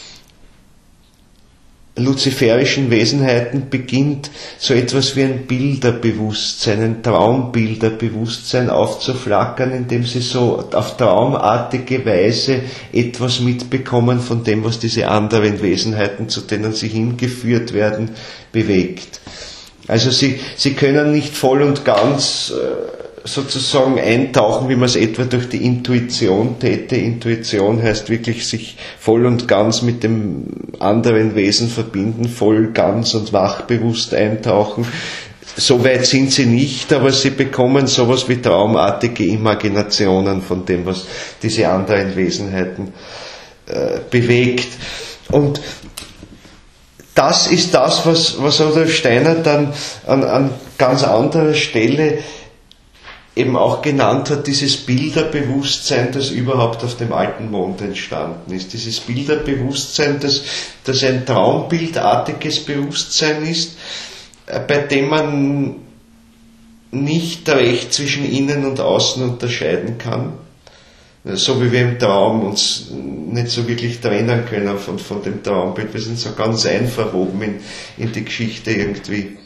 luziferischen Wesenheiten beginnt so etwas wie ein Bilderbewusstsein, ein Traumbilderbewusstsein aufzuflackern, indem sie so auf traumartige Weise etwas mitbekommen von dem, was diese anderen Wesenheiten, zu denen sie hingeführt werden, bewegt. Also sie, sie können nicht voll und ganz äh, sozusagen eintauchen, wie man es etwa durch die Intuition täte. Intuition heißt wirklich sich voll und ganz mit dem anderen Wesen verbinden, voll, ganz und wachbewusst eintauchen. So weit sind sie nicht, aber sie bekommen sowas wie traumartige Imaginationen von dem, was diese anderen Wesenheiten äh, bewegt. Und das ist das, was, was Rudolf Steiner dann an, an ganz anderer Stelle eben auch genannt hat, dieses Bilderbewusstsein, das überhaupt auf dem alten Mond entstanden ist. Dieses Bilderbewusstsein, das, das ein traumbildartiges Bewusstsein ist, bei dem man nicht recht zwischen innen und außen unterscheiden kann. So wie wir im Traum uns nicht so wirklich trennen können von, von dem Traumbild. Wir sind so ganz einverwoben in, in die Geschichte irgendwie.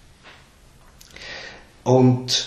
Und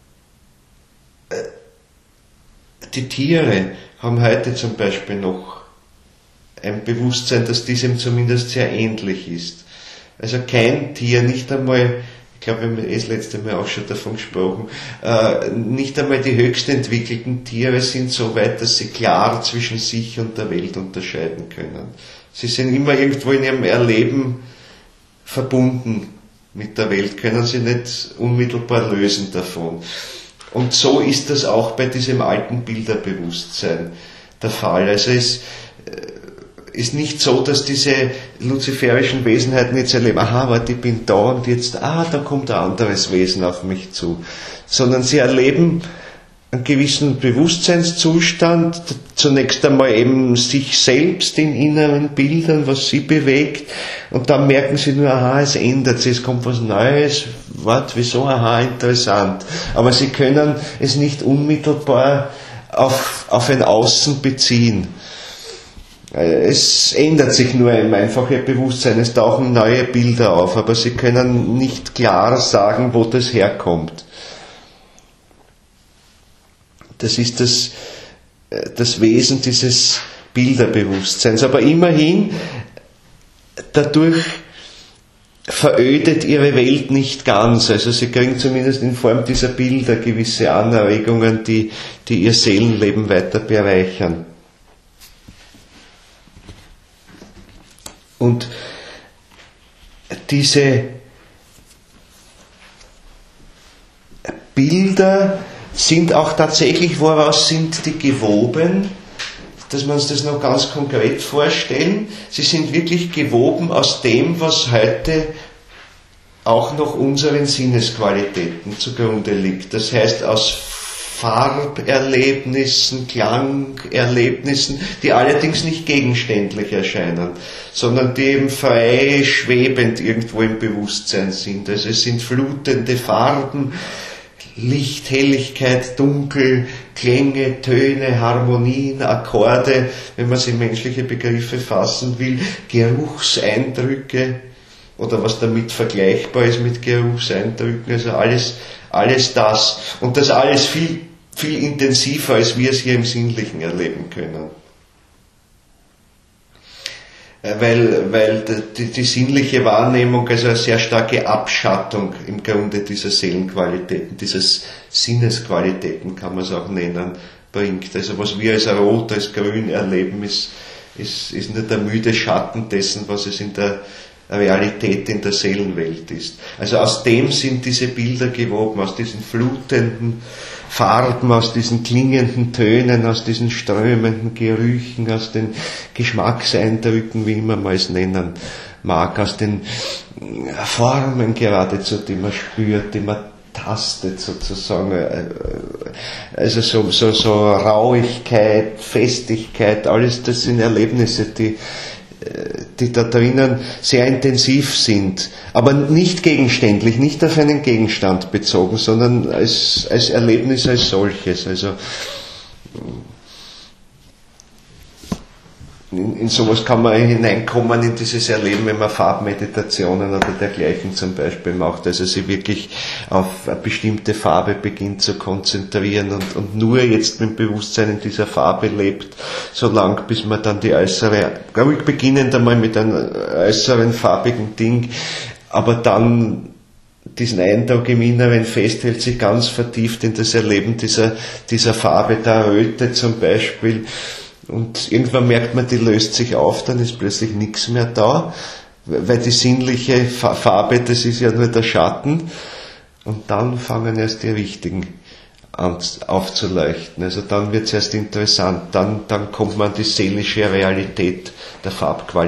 die Tiere haben heute zum Beispiel noch ein Bewusstsein, das diesem zumindest sehr ähnlich ist. Also kein Tier, nicht einmal, ich glaube, wir haben eh das letzte Mal auch schon davon gesprochen, äh, nicht einmal die höchst entwickelten Tiere sind so weit, dass sie klar zwischen sich und der Welt unterscheiden können. Sie sind immer irgendwo in ihrem Erleben verbunden mit der Welt, können sie nicht unmittelbar lösen davon. Und so ist das auch bei diesem alten Bilderbewusstsein der Fall. Also es ist nicht so, dass diese luziferischen Wesenheiten jetzt erleben, aha, warte, ich bin da und jetzt, ah, da kommt ein anderes Wesen auf mich zu. Sondern sie erleben einen gewissen Bewusstseinszustand, zunächst einmal eben sich selbst in inneren Bildern, was sie bewegt, und dann merken sie nur, aha, es ändert sich, es kommt was Neues, warte, wieso, aha, interessant. Aber sie können es nicht unmittelbar auf, auf ein Außen beziehen. Es ändert sich nur einfach ihr Bewusstsein, es tauchen neue Bilder auf, aber sie können nicht klar sagen, wo das herkommt. Das ist das, das Wesen dieses Bilderbewusstseins. Aber immerhin, dadurch verödet ihre Welt nicht ganz. Also sie kriegen zumindest in Form dieser Bilder gewisse Anregungen, die, die ihr Seelenleben weiter bereichern. Und diese Bilder sind auch tatsächlich, woraus sind die gewoben, dass wir uns das noch ganz konkret vorstellen. Sie sind wirklich gewoben aus dem, was heute auch noch unseren Sinnesqualitäten zugrunde liegt. Das heißt, aus Farberlebnissen, Klangerlebnissen, die allerdings nicht gegenständlich erscheinen, sondern die eben frei schwebend irgendwo im Bewusstsein sind. Also es sind flutende Farben, Licht, Helligkeit, Dunkel, Klänge, Töne, Harmonien, Akkorde, wenn man sie in menschliche Begriffe fassen will, Geruchseindrücke oder was damit vergleichbar ist mit Geruchseindrücken, also alles, alles das. Und das alles viel, viel intensiver, als wir es hier im Sinnlichen erleben können. Weil, weil die, die sinnliche Wahrnehmung also eine sehr starke Abschattung im Grunde dieser Seelenqualitäten, dieser Sinnesqualitäten kann man es auch nennen, bringt. Also was wir als Rot, als Grün erleben, ist, ist, ist nur der müde Schatten dessen, was es in der Realität in der Seelenwelt ist. Also aus dem sind diese Bilder gewoben, aus diesen flutenden Farben, aus diesen klingenden Tönen, aus diesen strömenden Gerüchen, aus den Geschmackseindrücken, wie immer man es nennen mag, aus den Formen geradezu, die man spürt, die man tastet sozusagen, also so, so, so Rauigkeit, Festigkeit, alles das sind Erlebnisse, die die da drinnen sehr intensiv sind, aber nicht gegenständlich, nicht auf einen Gegenstand bezogen, sondern als, als Erlebnis als solches. Also in, in sowas kann man hineinkommen, in dieses Erleben, wenn man Farbmeditationen oder dergleichen zum Beispiel macht, also sich wirklich auf eine bestimmte Farbe beginnt zu konzentrieren und, und nur jetzt mit dem Bewusstsein in dieser Farbe lebt, so lang bis man dann die äußere, glaube ich, beginnend einmal mit einem äußeren farbigen Ding, aber dann diesen Eindruck im Inneren festhält, sich ganz vertieft in das Erleben dieser, dieser Farbe der Röte zum Beispiel. Und irgendwann merkt man, die löst sich auf, dann ist plötzlich nichts mehr da, weil die sinnliche Farbe, das ist ja nur der Schatten. Und dann fangen erst die richtigen an aufzuleuchten. Also dann wird es erst interessant, dann, dann kommt man an die seelische Realität der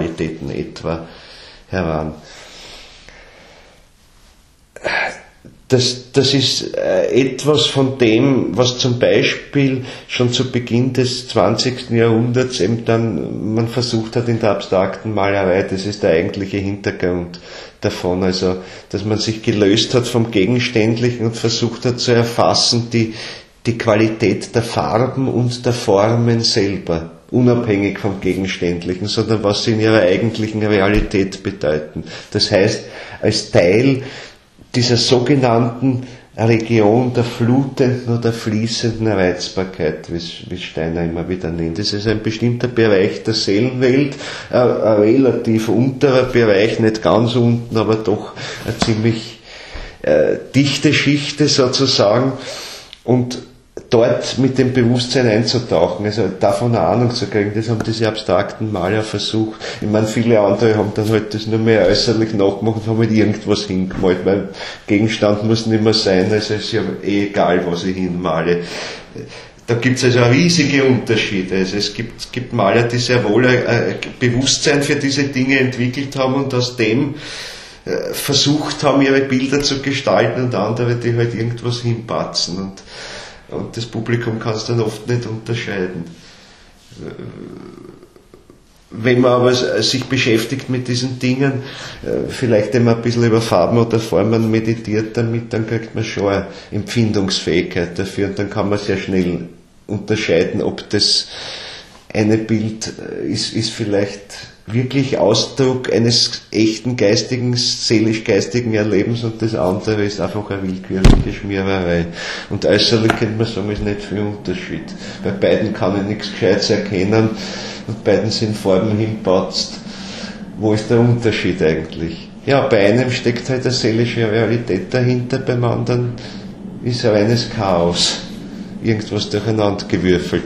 Farbqualitäten etwa heran. das, das ist äh, etwas von dem, was zum Beispiel schon zu Beginn des zwanzigsten Jahrhunderts eben dann man versucht hat in der abstrakten Malerei, das ist der eigentliche Hintergrund davon, also dass man sich gelöst hat vom Gegenständlichen und versucht hat zu erfassen die, die Qualität der Farben und der Formen selber, unabhängig vom Gegenständlichen, sondern was sie in ihrer eigentlichen Realität bedeuten. Das heißt, als Teil dieser sogenannten Region der flutenden oder fließenden Reizbarkeit, wie Steiner immer wieder nennt. Das ist ein bestimmter Bereich der Seelenwelt, ein, ein relativ unterer Bereich, nicht ganz unten, aber doch eine ziemlich äh, dichte Schichte sozusagen, und dort mit dem Bewusstsein einzutauchen, also davon eine Ahnung zu kriegen. Das haben diese abstrakten Maler versucht. Ich meine, viele andere haben dann halt das nur mehr äußerlich nachgemacht und haben halt irgendwas hingemalt, weil Gegenstand muss nicht mehr sein, also es ist ja eh egal, was ich hinmale. Da gibt es also riesige Unterschiede. Also es gibt, es gibt Maler, die sehr wohl ein, ein Bewusstsein für diese Dinge entwickelt haben und aus dem äh, versucht haben, ihre Bilder zu gestalten, und andere, die halt irgendwas hinpatzen. Und Und das Publikum kann es dann oft nicht unterscheiden. Wenn man aber sich beschäftigt mit diesen Dingen, vielleicht wenn man ein bisschen über Farben oder Formen meditiert damit, dann kriegt man schon eine Empfindungsfähigkeit dafür, und dann kann man sehr schnell unterscheiden, ob das eine Bild ist, ist vielleicht wirklich Ausdruck eines echten geistigen, seelisch-geistigen Erlebens, und das andere ist einfach eine willkürliche Schmiererei. Und äußerlich könnte man sagen, ist nicht viel Unterschied. Bei beiden kann ich nichts Gescheites erkennen und beiden sind Farben hinpatzt. Wo ist der Unterschied eigentlich? Ja, bei einem steckt halt eine seelische Realität dahinter, beim anderen ist reines Chaos. Irgendwas durcheinander gewürfelt.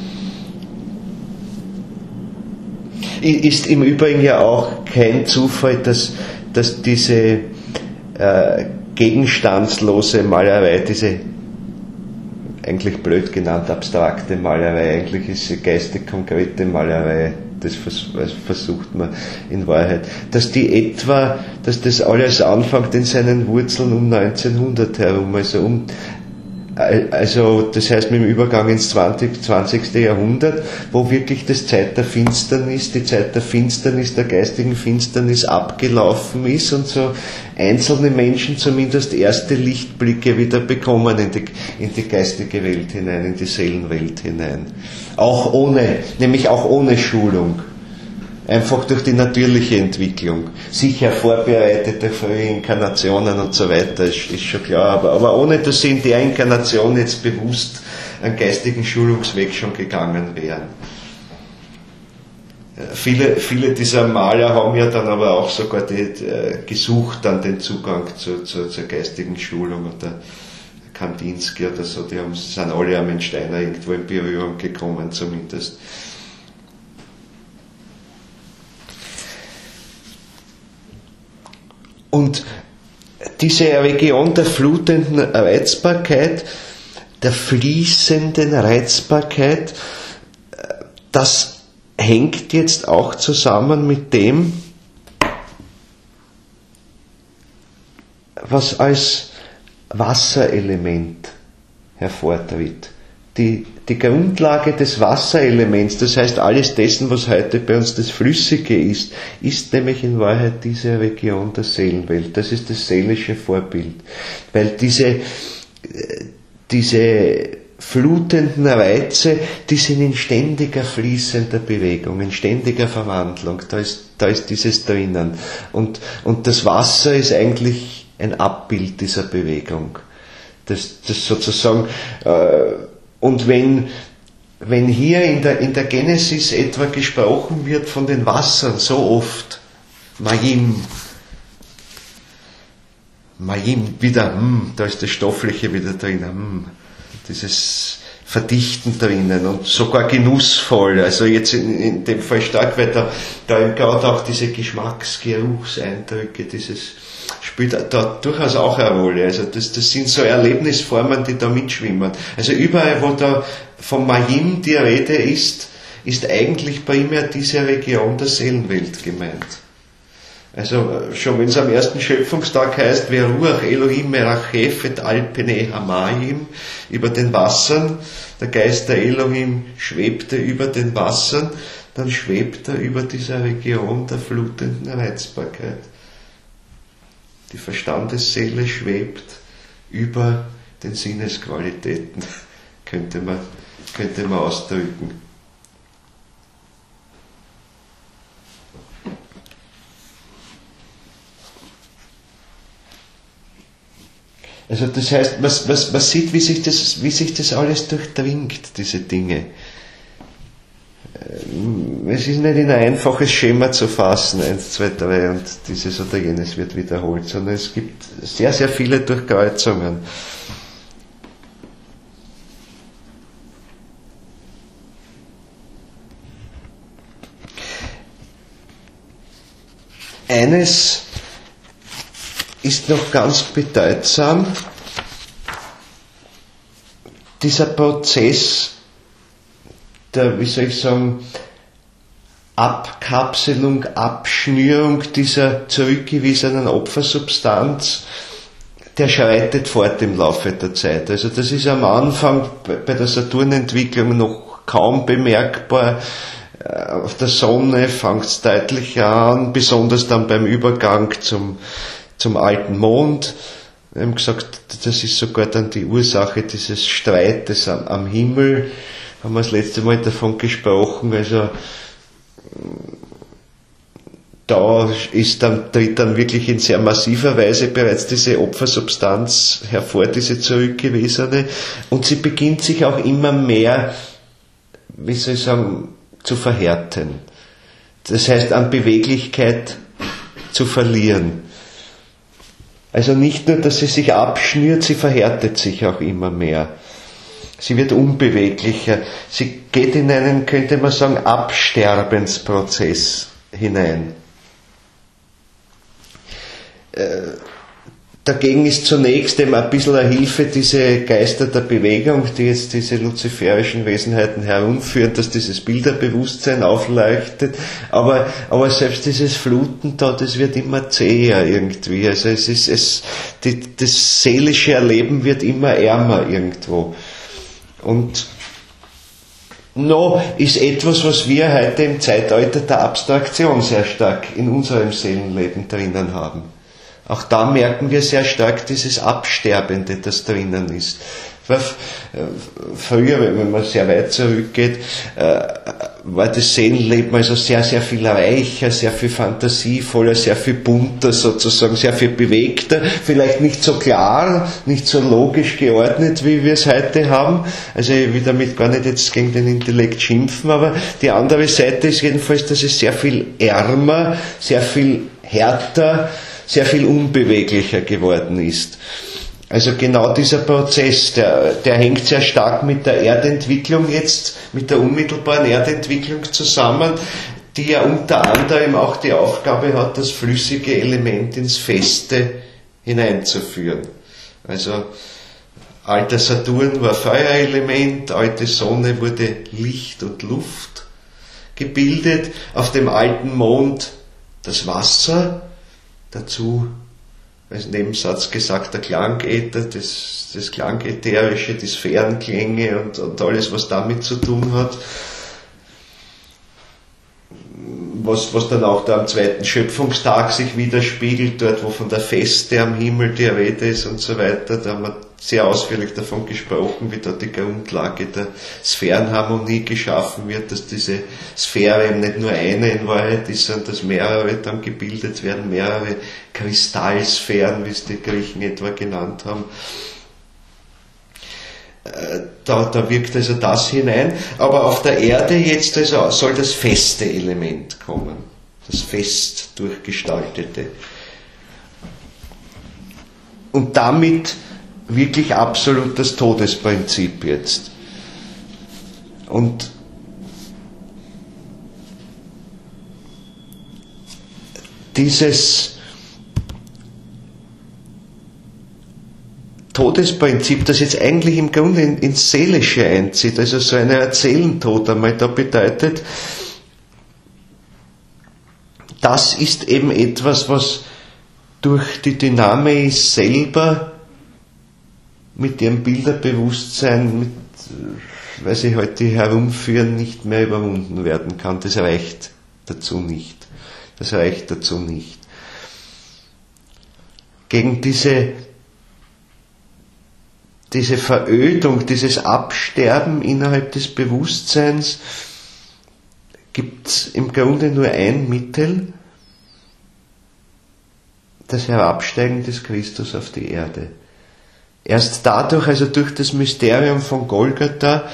Ist im Übrigen ja auch kein Zufall, dass, dass diese äh, gegenstandslose Malerei, diese eigentlich blöd genannt abstrakte Malerei, eigentlich ist sie geistig konkrete Malerei, das vers- versucht man in Wahrheit, dass die etwa, dass das alles anfängt in seinen Wurzeln um neunzehnhundert herum, also um Also das heißt mit dem Übergang ins zwanzigste Jahrhundert, wo wirklich das Zeit der Finsternis, die Zeit der Finsternis, der geistigen Finsternis abgelaufen ist und so einzelne Menschen zumindest erste Lichtblicke wieder bekommen in die, in die geistige Welt hinein, in die Seelenwelt hinein. Auch ohne, nämlich auch ohne Schulung. Einfach durch die natürliche Entwicklung. Sicher vorbereitet durch frühe Inkarnationen und so weiter, ist, ist schon klar, aber, aber ohne dass sie in der Inkarnation jetzt bewusst einen geistigen Schulungsweg schon gegangen wären. Viele, viele dieser Maler haben ja dann aber auch sogar die, äh, gesucht dann den Zugang zu, zu, zur geistigen Schulung, oder Kandinsky oder so, die haben, sind alle am Steiner irgendwo in Berührung gekommen zumindest. Und diese Region der flutenden Reizbarkeit, der fließenden Reizbarkeit, das hängt jetzt auch zusammen mit dem, was als Wasserelement hervortritt. Die, die Grundlage des Wasserelements, das heißt alles dessen, was heute bei uns das Flüssige ist, ist nämlich in Wahrheit diese Region der Seelenwelt. Das ist das seelische Vorbild. Weil diese, diese flutenden Reize, die sind in ständiger fließender Bewegung, in ständiger Verwandlung. Da ist, da ist dieses drinnen. Und, und das Wasser ist eigentlich ein Abbild dieser Bewegung. Das, das sozusagen, äh, und wenn, wenn hier in der, in der Genesis etwa gesprochen wird von den Wassern so oft, Mayim, Mayim, wieder, hm, da ist das Stoffliche wieder drin, hm, dieses Verdichten drinnen und sogar genussvoll, also jetzt in, in dem Fall stark, weil da, da gerade auch diese Geschmacksgeruchseindrücke, dieses spielt da durchaus auch eine Rolle. Also das, das sind so Erlebnisformen, die da mitschwimmen. Also überall, wo da vom Mayim die Rede ist, ist eigentlich primär diese Region der Seelenwelt gemeint. Also schon wenn es am ersten Schöpfungstag heißt, Veruach Elohim merachef et al pnei hamayim, über den Wassern, der Geist der Elohim schwebte über den Wassern, dann schwebt er über dieser Region der flutenden Reizbarkeit. Die Verstandesseele schwebt über den Sinnesqualitäten, könnte man, könnte man ausdrücken. Also das heißt, man, man, man sieht, wie sich, das, wie sich das alles durchdringt, diese Dinge. Es ist nicht in ein einfaches Schema zu fassen, eins, zwei, drei und dieses oder jenes wird wiederholt, sondern es gibt sehr, sehr viele Durchkreuzungen. Eines ist noch ganz bedeutsam, dieser Prozess der, wie soll ich sagen, Abkapselung, Abschnürung dieser zurückgewiesenen Opfersubstanz, der schreitet fort im Laufe der Zeit. Also das ist am Anfang bei der Saturnentwicklung noch kaum bemerkbar. Auf der Sonne fängt es deutlicher an, besonders dann beim Übergang zum, zum alten Mond. Wir haben gesagt, das ist sogar dann die Ursache dieses Streites am, am Himmel. Haben wir das letzte Mal davon gesprochen, also da ist dann, tritt dann wirklich in sehr massiver Weise bereits diese Opfersubstanz hervor, diese zurückgewiesene, und sie beginnt sich auch immer mehr, wie soll ich sagen, zu verhärten. Das heißt, an Beweglichkeit zu verlieren. Also nicht nur, dass sie sich abschnürt, sie verhärtet sich auch immer mehr. Sie wird unbeweglicher. Sie geht in einen, könnte man sagen, Absterbensprozess hinein. Äh, dagegen ist zunächst eben ein bisschen eine Hilfe diese Geister der Bewegung, die jetzt diese luziferischen Wesenheiten herumführen, dass dieses Bilderbewusstsein aufleuchtet. Aber, aber selbst dieses Fluten da, das wird immer zäher irgendwie. Also es ist, es, die, das seelische Erleben wird immer ärmer irgendwo. Und noch ist etwas, was wir heute im Zeitalter der Abstraktion sehr stark in unserem Seelenleben drinnen haben. Auch da merken wir sehr stark dieses Absterbende, das drinnen ist. Früher, wenn man sehr weit zurückgeht, war das Seelenleben also sehr, sehr viel reicher, sehr viel fantasievoller, sehr viel bunter sozusagen, sehr viel bewegter, vielleicht nicht so klar, nicht so logisch geordnet, wie wir es heute haben. Also ich will damit gar nicht jetzt gegen den Intellekt schimpfen, aber die andere Seite ist jedenfalls, dass es sehr viel ärmer, sehr viel härter, sehr viel unbeweglicher geworden ist. Also genau dieser Prozess, der, der hängt sehr stark mit der Erdentwicklung jetzt, mit der unmittelbaren Erdentwicklung zusammen, die ja unter anderem auch die Aufgabe hat, das flüssige Element ins Feste hineinzuführen. Also alter Saturn war Feuerelement, alte Sonne wurde Licht und Luft gebildet, auf dem alten Mond das Wasser, dazu als Nebensatz gesagt, der Klangäther, das, das Klangätherische, die Sphärenklänge und, und alles, was damit zu tun hat. Was, was dann auch da am zweiten Schöpfungstag sich widerspiegelt, dort wo von der Feste am Himmel die Rede ist und so weiter. Da haben wir sehr ausführlich davon gesprochen, wie dort die Grundlage der Sphärenharmonie geschaffen wird, dass diese Sphäre eben nicht nur eine in Wahrheit ist, sondern dass mehrere dann gebildet werden, mehrere Kristallsphären, wie es die Griechen etwa genannt haben. Da, da wirkt also das hinein, aber auf der Erde jetzt also soll das feste Element kommen, das fest durchgestaltete. Und damit wirklich absolut das Todesprinzip jetzt. Und dieses Todesprinzip, das jetzt eigentlich im Grunde in, ins Seelische einzieht, also so eine Art Seelentod einmal da bedeutet, das ist eben etwas, was durch die Dynamis selber mit ihrem Bilderbewusstsein, mit, weil sie heute herumführen, nicht mehr überwunden werden kann. Das reicht dazu nicht. Das reicht dazu nicht. Gegen diese, diese Verödung, dieses Absterben innerhalb des Bewusstseins gibt es im Grunde nur ein Mittel: das Herabsteigen des Christus auf die Erde. Erst dadurch, also durch das Mysterium von Golgatha,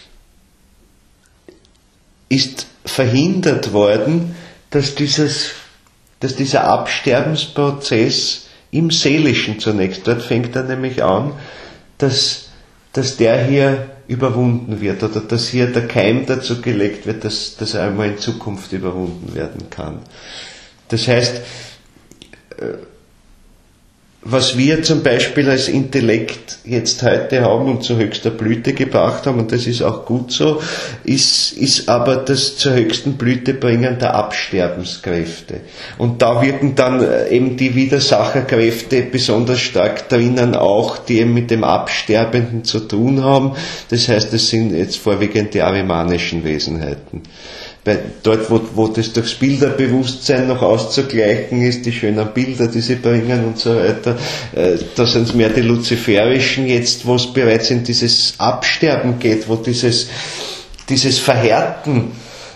ist verhindert worden, dass, dieses, dass dieser Absterbensprozess im Seelischen zunächst, dort fängt er nämlich an, dass, dass der hier überwunden wird oder dass hier der Keim dazu gelegt wird, dass, dass er einmal in Zukunft überwunden werden kann. Das heißt, was wir zum Beispiel als Intellekt jetzt heute haben und zu höchster Blüte gebracht haben, und das ist auch gut so, ist, ist aber das zur höchsten Blüte bringen der Absterbenskräfte. Und da wirken dann eben die Widersacherkräfte besonders stark drinnen auch, die eben mit dem Absterbenden zu tun haben. Das heißt, das sind jetzt vorwiegend die arimanischen Wesenheiten. Weil dort, wo, wo das durchs Bilderbewusstsein noch auszugleichen ist, die schönen Bilder, die sie bringen und so weiter, äh, da sind es mehr die luziferischen jetzt, wo es bereits in dieses Absterben geht, wo dieses, dieses Verhärten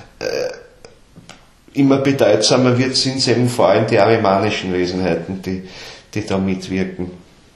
äh, immer bedeutsamer wird, sind es eben vor allem die arimanischen Wesenheiten, die, die da mitwirken.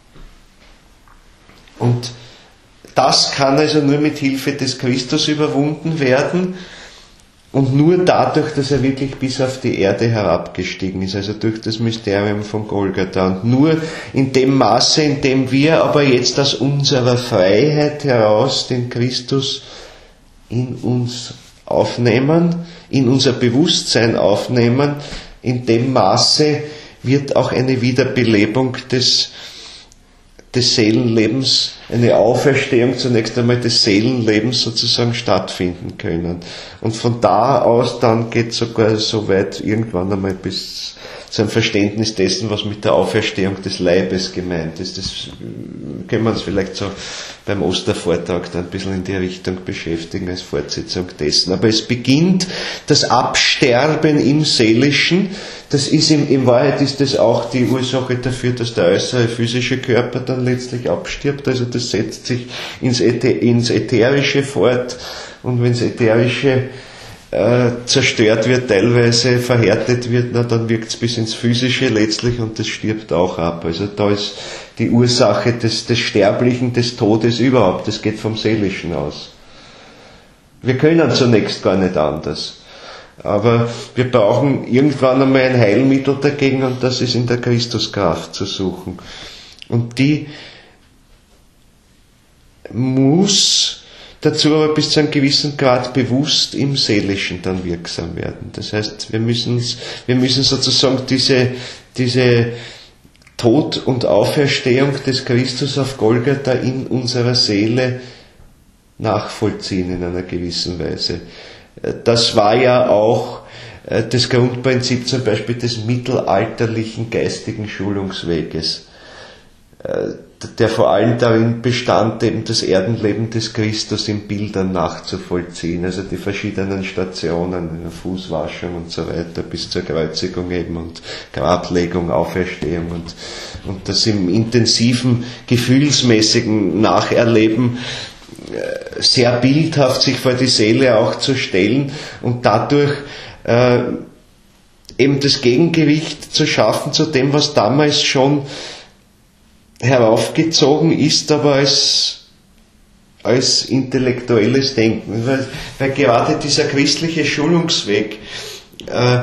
Und das kann also nur mit Hilfe des Christus überwunden werden. Und nur dadurch, dass er wirklich bis auf die Erde herabgestiegen ist, also durch das Mysterium von Golgatha. Und nur in dem Maße, in dem wir aber jetzt aus unserer Freiheit heraus den Christus in uns aufnehmen, in unser Bewusstsein aufnehmen, in dem Maße wird auch eine Wiederbelebung des des Seelenlebens, eine Auferstehung zunächst einmal des Seelenlebens sozusagen stattfinden können. Und von da aus dann geht sogar so weit irgendwann einmal bis zu einem Verständnis dessen, was mit der Auferstehung des Leibes gemeint ist. Das können wir uns vielleicht so beim Ostervortrag dann ein bisschen in die Richtung beschäftigen als Fortsetzung dessen. Aber es beginnt das Absterben im Seelischen. Das ist in, in Wahrheit ist das auch die Ursache dafür, dass der äußere physische Körper dann letztlich abstirbt. Also das setzt sich ins, Äther, ins Ätherische fort. Und wenn das Ätherische äh, zerstört wird, teilweise verhärtet wird, na, dann wirkt es bis ins Physische letztlich und das stirbt auch ab. Also da ist die Ursache des, des Sterblichen, des Todes überhaupt. Das geht vom Seelischen aus. Wir können zunächst gar nicht anders. Aber wir brauchen irgendwann einmal ein Heilmittel dagegen und das ist in der Christuskraft zu suchen. Und die muss dazu aber bis zu einem gewissen Grad bewusst im Seelischen dann wirksam werden. Das heißt, wir müssen, wir müssen sozusagen diese, diese Tod und Auferstehung des Christus auf Golgatha in unserer Seele nachvollziehen in einer gewissen Weise. Das war ja auch das Grundprinzip zum Beispiel des mittelalterlichen geistigen Schulungsweges, der vor allem darin bestand, eben das Erdenleben des Christus in Bildern nachzuvollziehen, also die verschiedenen Stationen, Fußwaschung und so weiter, bis zur Kreuzigung eben und Grablegung, Auferstehung und, und das im intensiven, gefühlsmäßigen Nacherleben sehr bildhaft sich vor die Seele auch zu stellen und dadurch äh, eben das Gegengewicht zu schaffen zu dem, was damals schon heraufgezogen ist, aber als, als intellektuelles Denken. Weil, weil gerade dieser christliche Schulungsweg äh,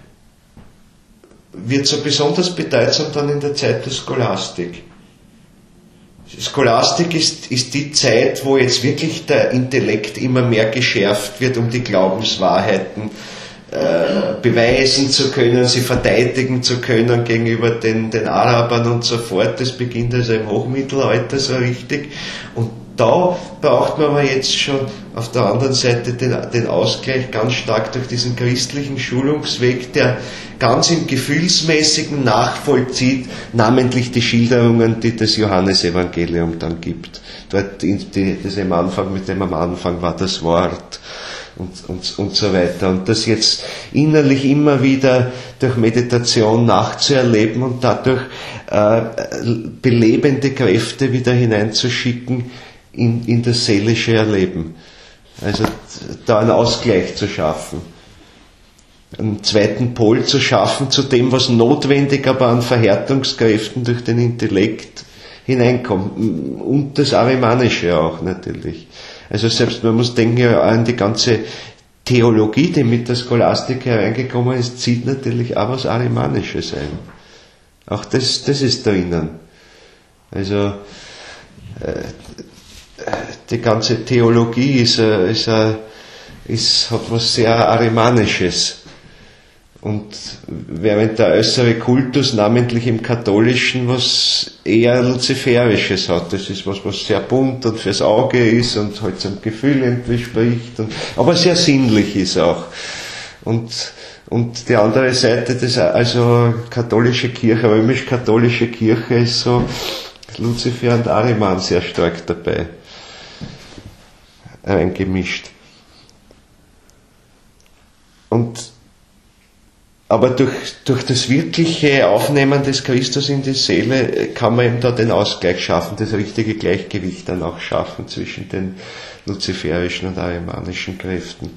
wird so besonders bedeutsam dann in der Zeit der Scholastik. Scholastik ist, ist die Zeit, wo jetzt wirklich der Intellekt immer mehr geschärft wird, um die Glaubenswahrheiten äh, beweisen zu können, sie verteidigen zu können gegenüber den, den Arabern und so fort. Das beginnt also im Hochmittelalter so richtig. Und da braucht man aber jetzt schon auf der anderen Seite den, den Ausgleich ganz stark durch diesen christlichen Schulungsweg, der ganz im Gefühlsmäßigen nachvollzieht, namentlich die Schilderungen, die das Johannesevangelium dann gibt. Dort, die, das am Anfang, mit dem am Anfang war das Wort. Und, und, und so weiter. Und das jetzt innerlich immer wieder durch Meditation nachzuerleben und dadurch äh, belebende Kräfte wieder hineinzuschicken in, in das seelische Erleben. Also da einen Ausgleich zu schaffen. Einen zweiten Pol zu schaffen zu dem, was notwendig aber an Verhärtungskräften durch den Intellekt hineinkommt. Und das Arimanische auch natürlich. Also selbst man muss denken ja an die ganze Theologie, die mit der Scholastik hereingekommen ist, zieht natürlich auch was Arimanisches ein. Auch das, das ist drinnen. Also äh, die ganze Theologie ist, äh, ist, äh, ist, hat was sehr Arimanisches. Und während der äußere Kultus, namentlich im Katholischen, was eher Luziferisches hat. Das ist was, was sehr bunt und fürs Auge ist und halt zum Gefühl entspricht, und, aber sehr sinnlich ist auch. Und, und die andere Seite, das, also katholische Kirche, römisch-katholische Kirche, ist so Luzifer und Ariman sehr stark dabei eingemischt. Und aber durch, durch das wirkliche Aufnehmen des Christus in die Seele kann man eben da den Ausgleich schaffen, das richtige Gleichgewicht dann auch schaffen zwischen den luziferischen und arimanischen Kräften.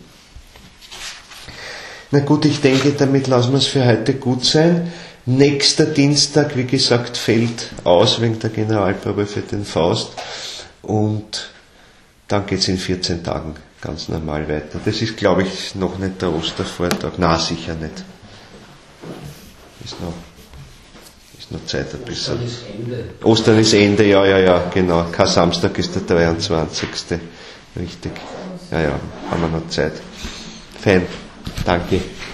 Na gut, ich denke, damit lassen wir es für heute gut sein. Nächster Dienstag, wie gesagt, fällt aus wegen der Generalprobe für den Faust, und dann geht es in vierzehn Tagen ganz normal weiter. Das ist, glaube ich, noch nicht der Ostervortag. Na, sicher nicht. Ist noch, ist noch Zeit ein bisschen. Ostern ist Ende. Ostern ist Ende, ja, ja, ja, genau. Kein Samstag ist der dreiundzwanzigste Richtig. Ja, ja, haben wir noch Zeit. Fein. Danke.